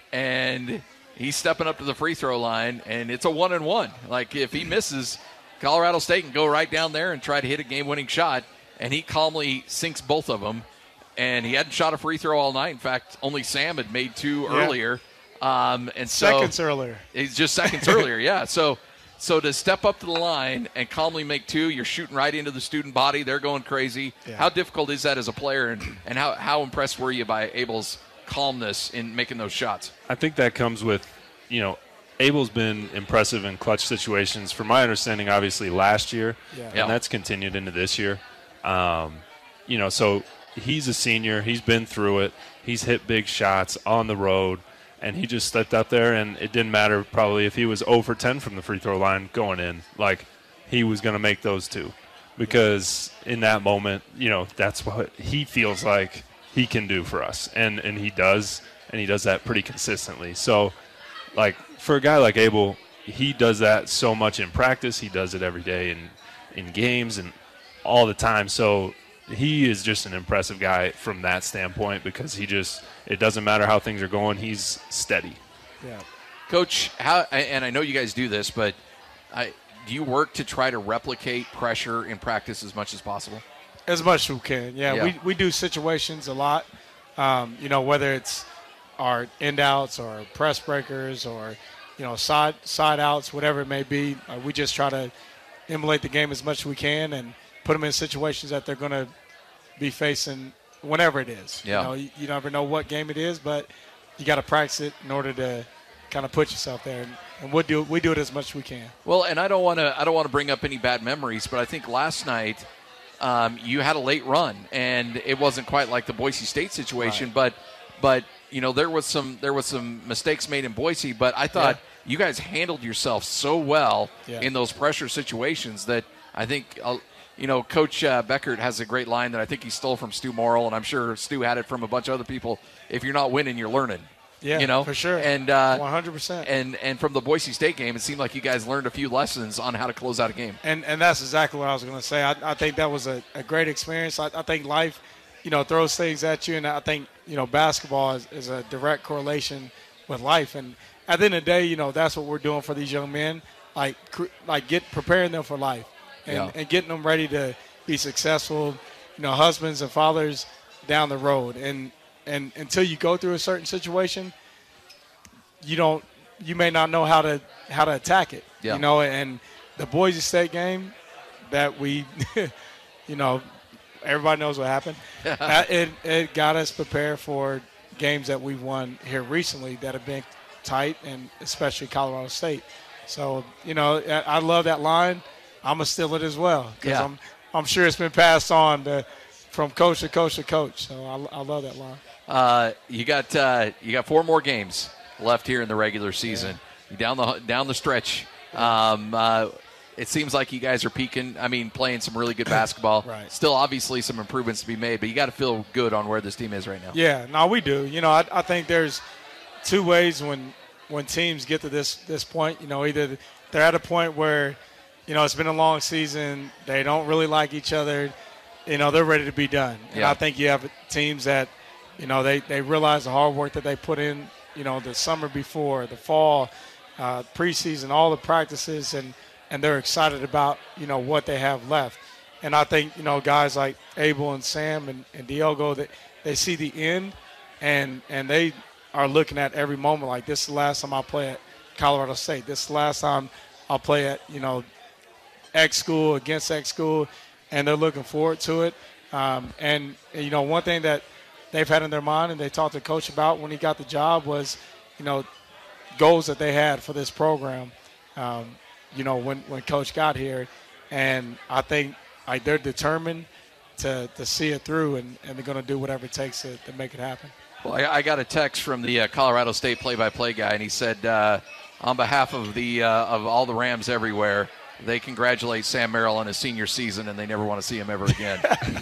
and he's stepping up to the free throw line, and it's a one and one. Like if he misses, Colorado State can go right down there and try to hit a game-winning shot, and he calmly sinks both of them. And he hadn't shot a free throw all night. In fact, only Sam had made two Yeah. earlier. Um, and so Seconds earlier. It's just seconds earlier, yeah. So so to step up to the line and calmly make two, you're shooting right into the student body. They're going crazy. Yeah. How difficult is that as a player, and, and how, how impressed were you by Abel's calmness in making those shots? I think that comes with, you know, Abel's been impressive in clutch situations, from my understanding, obviously, last year. Yeah. And Yeah. that's continued into this year. Um, you know, so he's a senior. He's been through it. He's hit big shots on the road. And he just stepped up there, and it didn't matter probably if he was zero for ten from the free throw line going in. Like, he was going to make those two. Because in that moment, you know, that's what he feels like he can do for us. And, and he does, and he does that pretty consistently. So, like, for a guy like Abel, he does that so much in practice. He does it every day in, in games and all the time. So he is just an impressive guy from that standpoint, because he just – it doesn't matter how things are going. He's steady. Yeah. Coach, how? And I know you guys do this, but I, do you work to try to replicate pressure in practice as much as possible? As much as we can, yeah. Yeah. We we do situations a lot, um, you know, whether it's our end outs or press breakers or, you know, side side outs, whatever it may be. Uh, we just try to emulate the game as much as we can and put them in situations that they're going to be facing whenever it is. Yeah. You know, you, you never know what game it is, but you got to practice it in order to kind of put yourself there. And, and we'll do we do it as much as we can. Well, and I don't want to I don't want to bring up any bad memories, but I think last night um, you had a late run, and it wasn't quite like the Boise State situation, Right. but but you know there was some there was some mistakes made in Boise, but I thought you guys handled yourself so well Yeah. in those pressure situations that I think. Uh, You know, Coach uh, Beckert has a great line that I think he stole from Stu Morrill, and I'm sure Stu had it from a bunch of other people. If you're not winning, you're learning. Yeah, you know, for sure. And uh, one hundred percent. And and from the Boise State game, it seemed like you guys learned a few lessons on how to close out a game. And and that's exactly what I was going to say. I, I think that was a, a great experience. I, I think life, you know, throws things at you, and I think, you know, basketball is, is a direct correlation with life. And at the end of the day, you know, that's what we're doing for these young men, like cr- like get preparing them for life and, Yeah. and getting them ready to be successful, you know, husbands and fathers down the road. And and until you go through a certain situation, you don't you may not know how to how to attack it. Yeah. You know, and the Boise State game that we you know, everybody knows what happened. uh, it it got us prepared for games that we've won here recently that have been tight, and especially Colorado State. So, you know, I, I love that line. I'm going to steal it as well, because Yeah. I'm I'm sure it's been passed on to, from coach to coach to coach. So I, I love that line. Uh, you got uh, you got four more games left here in the regular season. You down the down the stretch. Um, uh, it seems like you guys are peaking. I mean, playing some really good basketball. Right. Still, obviously, some improvements to be made, but you got to feel good on where this team is right now. Yeah, no, we do. You know, I, I think there's two ways when when teams get to this this point. You know, either they're at a point where, you know, it's been a long season, they don't really like each other, you know, they're ready to be done. And Yeah. I think you have teams that, you know, they, they realize the hard work that they put in, you know, the summer before, the fall, uh, preseason, all the practices, and, and they're excited about, you know, what they have left. And I think, you know, guys like Abel and Sam and, and Diogo, that they see the end, and and they are looking at every moment like, this is the last time I play at Colorado State. This is the last time I'll play at, you know, X school against X school, and they're looking forward to it. Um, and, and, you know, one thing that they've had in their mind and they talked to Coach about when he got the job was, you know, goals that they had for this program, um, you know, when, when Coach got here. And I think, like, they're determined to, to see it through, and, and they're going to do whatever it takes to, to make it happen. Well, I, I got a text from the uh, Colorado State play-by-play guy, and he said, uh, on behalf of the uh, of all the Rams everywhere, they congratulate Sam Merrill on his senior season, and they never want to see him ever again.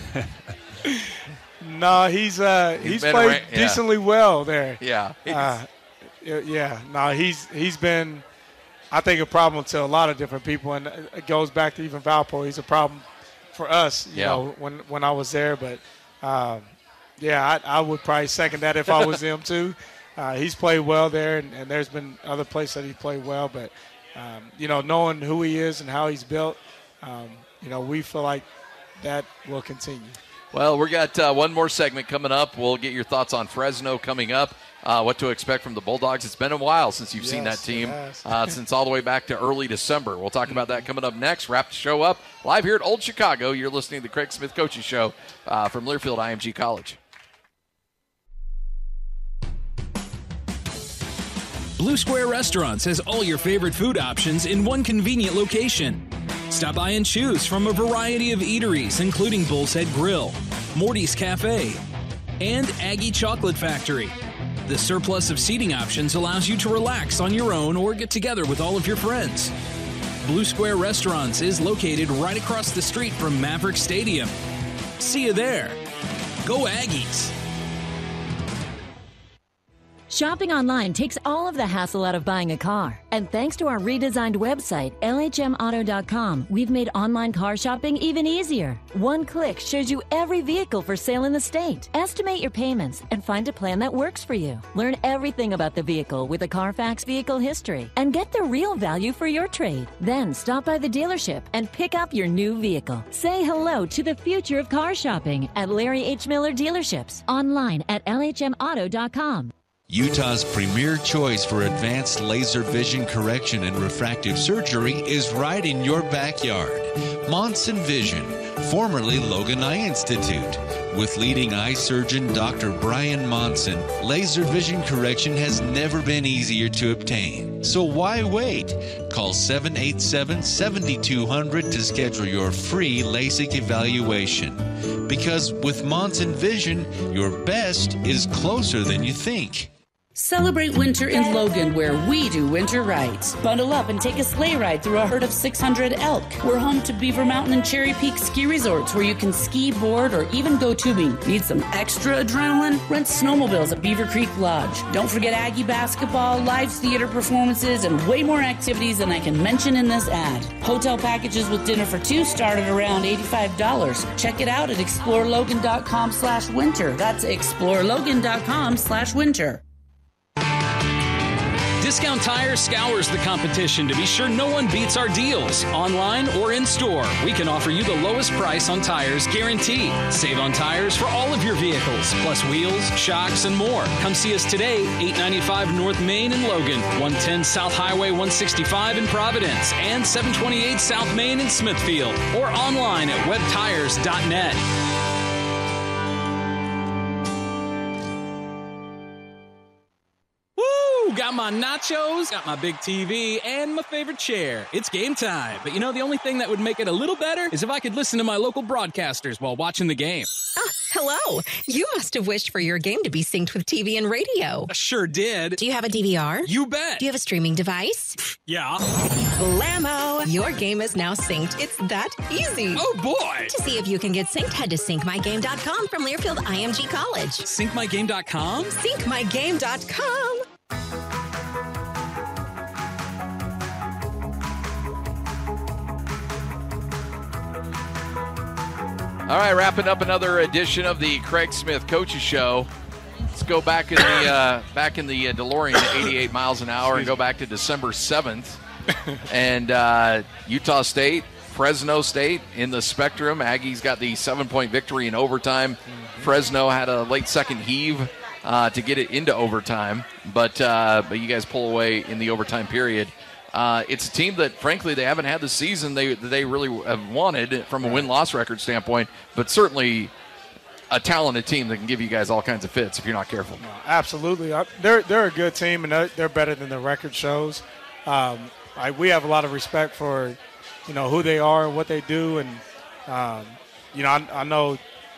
No, he's uh, He's he's been played around- yeah. decently well there. Yeah. Uh, yeah. No, he's he's been, I think, a problem to a lot of different people, and it goes back to even Valpo. He's a problem for us, you Yeah. know, when when I was there. But um, yeah, I, I would probably second that if I was him too. Uh, he's played well there, and, and there's been other places that he played well. But um, you know, knowing who he is and how he's built, um, you know, we feel like that will continue. Well, we got uh, one more segment coming up. We'll get your thoughts on Fresno coming up, uh, what to expect from the Bulldogs. It's been a while since you've seen that Yes, team, it has. uh, since all the way back to early December. We'll talk about that coming up next. Wrap the show up live here at Old Chicago. You're listening to the Craig Smith Coaching Show uh, from Learfield I M G College. Blue Square Restaurants has all your favorite food options in one convenient location. Stop by and choose from a variety of eateries, including Bull's Head Grill, Morty's Cafe, and Aggie Chocolate Factory. The surplus of seating options allows you to relax on your own or get together with all of your friends. Blue Square Restaurants is located right across the street from Maverick Stadium. See you there. Go Aggies! Shopping online takes all of the hassle out of buying a car. And thanks to our redesigned website, L H M auto dot com, we've made online car shopping even easier. One click shows you every vehicle for sale in the state. Estimate your payments and find a plan that works for you. Learn everything about the vehicle with a Carfax vehicle history and get the real value for your trade. Then stop by the dealership and pick up your new vehicle. Say hello to the future of car shopping at Larry H. Miller Dealerships. Online at L H M auto dot com. Utah's premier choice for advanced laser vision correction and refractive surgery is right in your backyard. Monson Vision, formerly Logan Eye Institute. With leading eye surgeon Doctor Brian Monson, laser vision correction has never been easier to obtain. So why wait? Call seven eight seven, seven two zero zero to schedule your free LASIK evaluation. Because with Monson Vision, your best is closer than you think. Celebrate winter in Logan, where we do winter right. Bundle up and take a sleigh ride through a herd of six hundred elk. We're home to Beaver Mountain and Cherry Peak ski resorts, where you can ski, board, or even go tubing. Need some extra adrenaline? Rent snowmobiles at Beaver Creek Lodge. Don't forget Aggie basketball, live theater performances, and way more activities than I can mention in this ad. Hotel packages with dinner for two start at around eighty-five dollars. Check it out at explore logan dot com slash winter. That's explore logan dot com slash winter. Discount Tire scours the competition to be sure no one beats our deals. Online or in store, we can offer you the lowest price on tires guaranteed. Save on tires for all of your vehicles, plus wheels, shocks, and more. Come see us today, eight ninety-five North Main in Logan, one ten South Highway one sixty-five in Providence, and seven twenty-eight South Main in Smithfield, or online at web tires dot net. Got my nachos, got my big T V, and my favorite chair. It's game time. But you know, the only thing that would make it a little better is if I could listen to my local broadcasters while watching the game. Ah, hello. You must have wished for your game to be synced with T V and radio. I sure did. Do you have a D V R? You bet. Do you have a streaming device? Yeah. Blammo! Your game is now synced. It's that easy. Oh, boy. To see if you can get synced, head to sync my game dot com from Learfield I M G College. sync my game dot com? sync my game dot com. All right, wrapping up another edition of the Craig Smith Coaches Show. Let's go back in the uh, back in the uh, DeLorean at eighty-eight miles an hour and go back to December seventh. And uh, Utah State, Fresno State in the Spectrum. Aggies got the seven-point victory in overtime. Mm-hmm. Fresno had a late second heave uh, to get it into overtime, but uh, but you guys pull away in the overtime period. Uh, it's a team that, frankly, they haven't had the season they they really have wanted from a win-loss record standpoint, but certainly a talented team that can give you guys all kinds of fits if you're not careful. No, absolutely. They're they're a good team, and they're, they're better than the record shows. Um, I, we have a lot of respect for, you know, who they are and what they do, and, um, you know, I, I know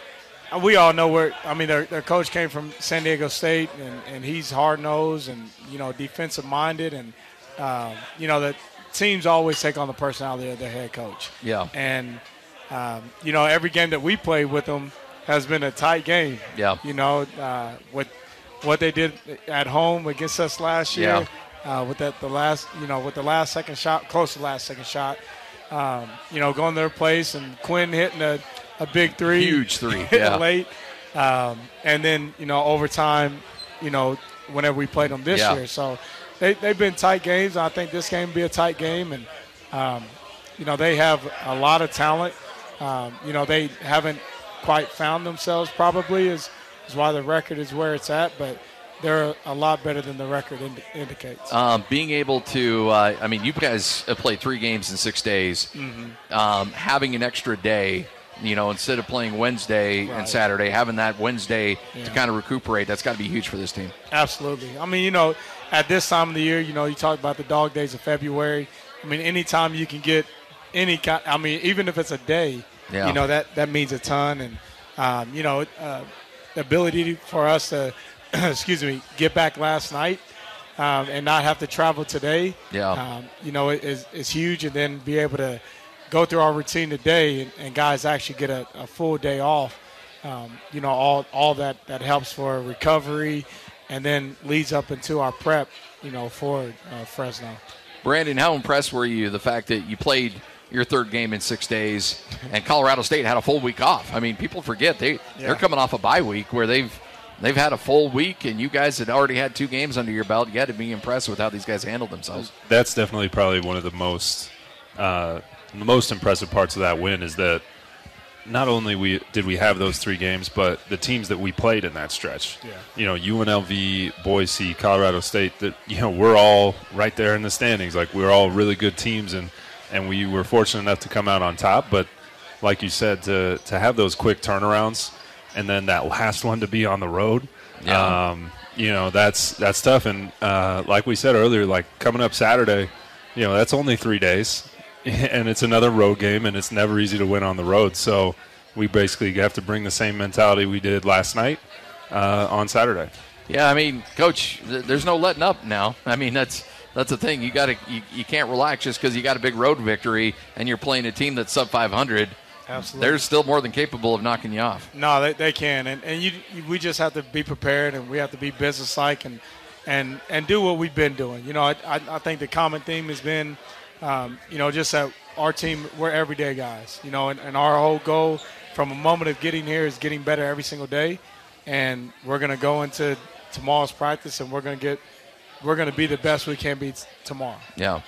we all know where – I mean, their, their coach came from San Diego State, and, and he's hard-nosed and, you know, defensive-minded, and – Um, you know, the teams always take on the personality of their head coach. Yeah. And, um, you know, every game that we played with them has been a tight game. Yeah. You know, uh, what what they did at home against us last year, yeah. uh, with that the last, you know, with the last second shot, close to the last second shot, um, you know, going to their place and Quinn hitting a, a big three. Huge three, yeah. late. Um, and then, you know, overtime, you know, whenever we played them this yeah. year. So, They, they've been tight games. I think this game will be a tight game. And, um, you know, they have a lot of talent. Um, you know, they haven't quite found themselves probably is, is why the record is where it's at. But they're a lot better than the record ind- indicates. Um, being able to, uh, I mean, you guys have played three games in six days. Mm-hmm. Um, having an extra day, you know, instead of playing Wednesday right. and Saturday, having that Wednesday yeah. to kind of recuperate, that's got to be huge for this team. Absolutely. I mean, you know, at this time of the year, you know, you talk about the dog days of February. I mean, anytime you can get any kind, I mean, even if it's a day, yeah. you know, that, that means a ton. And, um, you know, uh, the ability for us to, excuse me, get back last night um, and not have to travel today, yeah. um, you know, is, is huge. And then be able to go through our routine today and, and guys actually get a, a full day off. Um, you know, all, all that, that helps for recovery and then leads up into our prep, you know, for uh, Fresno. Brandon, how impressed were you the fact that you played your third game in six days and Colorado State had a full week off? I mean, people forget they, yeah. they're coming off a bye week where they've they've had a full week and you guys had already had two games under your belt. You had to be impressed with how these guys handled themselves. That's definitely probably one of the most uh, the most impressive parts of that win is that not only we did we have those three games, but the teams that we played in that stretch. Yeah. You know, U N L V, Boise, Colorado State, that, you know, we're all right there in the standings. Like, we're all really good teams, and, and we were fortunate enough to come out on top. But like you said, to to have those quick turnarounds and then that last one to be on the road, yeah. um, you know, that's that's tough. And uh, like we said earlier, like coming up Saturday, you know, that's only three days. And it's another road game, and it's never easy to win on the road. So we basically have to bring the same mentality we did last night uh, on Saturday. Yeah, I mean, Coach, th- there's no letting up now. I mean, that's that's the thing. You got to you, you can't relax just because you got a big road victory and you're playing a team that's sub five hundred. Absolutely. They're still more than capable of knocking you off. No, they, they can, and and you, you we just have to be prepared, and we have to be businesslike and and and do what we've been doing. You know, I I, I think the common theme has been. Um, you know, just that our team, we're everyday guys, you know, and, and our whole goal from a moment of getting here is getting better every single day. And we're going to go into tomorrow's practice and we're going to get, we're going to be the best we can be t- tomorrow. Yeah.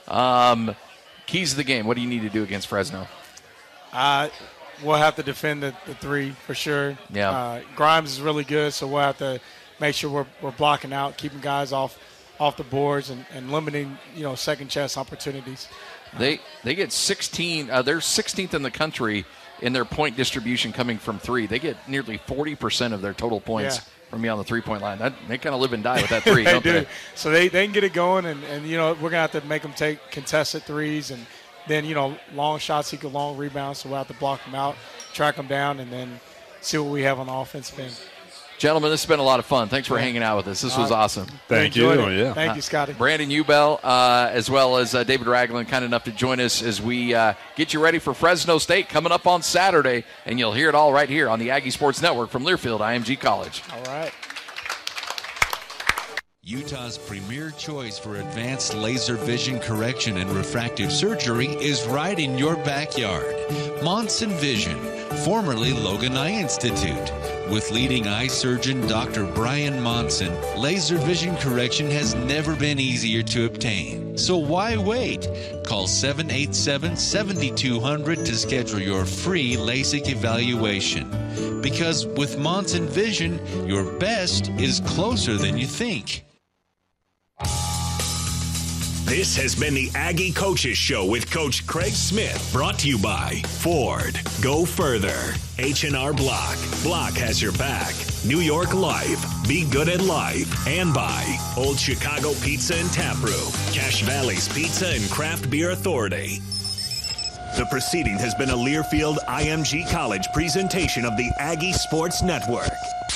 Um, keys to the game. What do you need to do against Fresno? Uh, we'll have to defend the, the three for sure. Yeah. Uh, Grimes is really good, so we'll have to make sure we're, we're blocking out, keeping guys off off the boards and, and limiting, you know, second chance opportunities. They they get sixteen. Uh, they're sixteenth in the country in their point distribution coming from three. They get nearly forty percent of their total points yeah. from me on the three-point line. That, they kind of live and die with that three, they don't do. they? So they, they can get it going, and, and, you know, we're going to have to make them take contested threes and then, you know, long shots, he could long rebounds, so we'll have to block them out, track them down, and then see what we have on the offensive end. Gentlemen, this has been a lot of fun. Thanks for hanging out with us. This was Uh, awesome. Thank you. Yeah. Thank you, Scotty. Uh, Brandon Ubel, uh, as well as uh, David Ragland, kind enough to join us as we uh, get you ready for Fresno State coming up on Saturday, and you'll hear it all right here on the Aggie Sports Network from Learfield I M G College. All right. Utah's premier choice for advanced laser vision correction and refractive surgery is right in your backyard. Monson Vision, formerly Logan Eye Institute. With leading eye surgeon Doctor Brian Monson, laser vision correction has never been easier to obtain. So why wait? Call seven eight seven, seven two zero zero to schedule your free LASIK evaluation. Because with Monson Vision, your best is closer than you think. This has been the Aggie Coaches Show with Coach Craig Smith, brought to you by Ford. Go further. H and R Block. Block has your back. New York Life. Be good at life. And by Old Chicago Pizza and Tap Room. Cache Valley's Pizza and Craft Beer Authority. The proceeding has been a Learfield I M G College presentation of the Aggie Sports Network.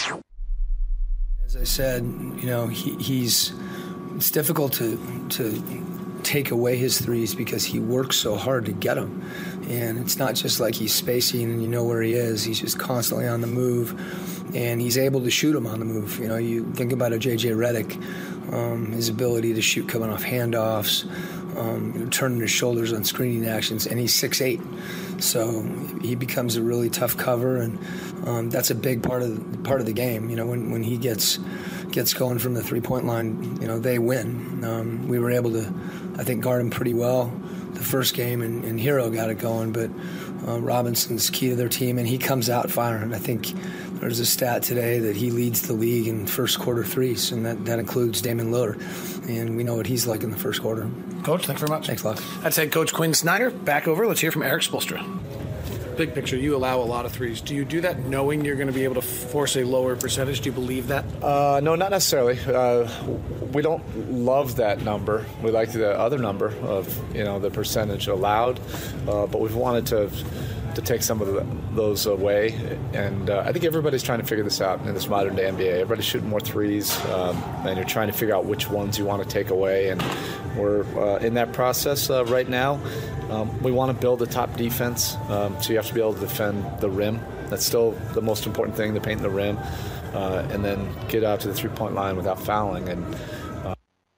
As I said, you know, he, he's... It's difficult to to take away his threes because he works so hard to get them. And it's not just like he's spacing and you know where he is. He's just constantly on the move, and he's able to shoot them on the move. You know, you think about a J J Redick, um, his ability to shoot coming off handoffs, um, you know, turning his shoulders on screening actions, and he's six eight. So he becomes a really tough cover, and um, that's a big part of the, part of the game. You know, when, when he gets gets going from the three-point line, you know, they win. Um, we were able to, I think, guard him pretty well the first game, and, and Hero got it going, but uh, Robinson's key to their team, and he comes out firing. I think there's a stat today that he leads the league in first quarter threes, and that, that includes Damian Lillard, and we know what he's like in the first quarter. Coach, thanks very much. Thanks a lot. That's head coach Quinn Snyder. Back over. Let's hear from Eric Spoelstra. Big picture, you allow a lot of threes. Do you do that knowing you're going to be able to force a lower percentage? Do you believe that? Uh, no, not necessarily. Uh, we don't love that number. We like the other number of, you know, the percentage allowed, uh, but we've wanted to to take some of the, those away. And uh, I think everybody's trying to figure this out in this modern day N B A. Everybody's shooting more threes, um, and you're trying to figure out which ones you want to take away. And we're uh, in that process uh, right now. Um, we want to build a top defense, um, so you have to be able to defend the rim. That's still the most important thing, the paint in the rim, uh, and then get out to the three-point line without fouling. And uh,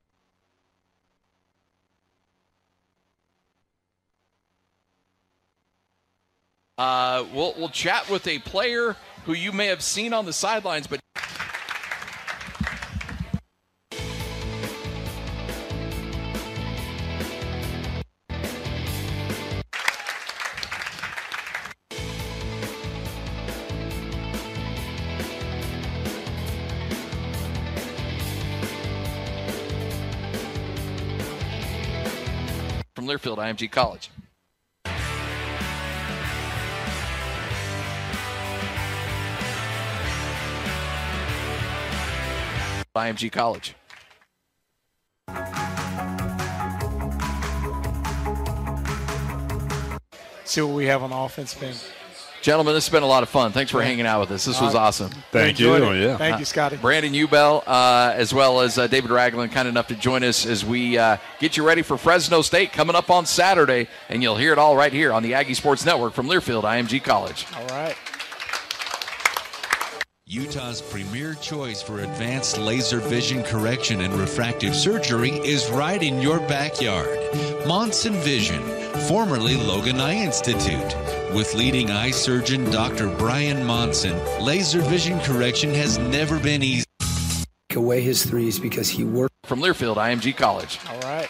Uh, we'll, we'll chat with a player who you may have seen on the sidelines, but from Learfield I M G College. I M G College. See what we have on the offensive end. Gentlemen, this has been a lot of fun. Thanks for hanging out with us. This was Uh, awesome. Thank you. Yeah. Thank you, Scotty. Uh, Brandon Ubel, uh, as well as uh, David Ragland, kind enough to join us as we uh, get you ready for Fresno State coming up on Saturday, and you'll hear it all right here on the Aggie Sports Network from Learfield I M G College. All right. Utah's premier choice for advanced laser vision correction and refractive surgery is right in your backyard. Monson Vision, formerly Logan Eye Institute. With leading eye surgeon Doctor Brian Monson, laser vision correction has never been easy. Take away his threes because he worked. From Learfield I M G College. All right.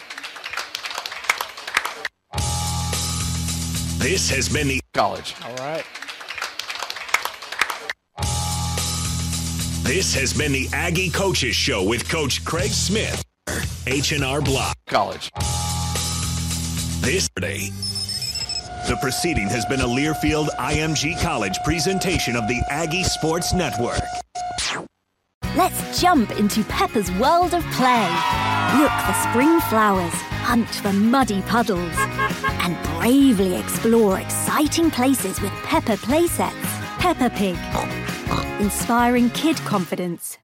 This has been the College. All right. This has been the Aggie Coaches Show with Coach Craig Smith, H and R Block College. This day. The proceeding has been a Learfield I M G College presentation of the Aggie Sports Network. Let's jump into Peppa's world of play. Look for spring flowers, hunt for muddy puddles, and bravely explore exciting places with Peppa playsets. Peppa Pig, inspiring kid confidence.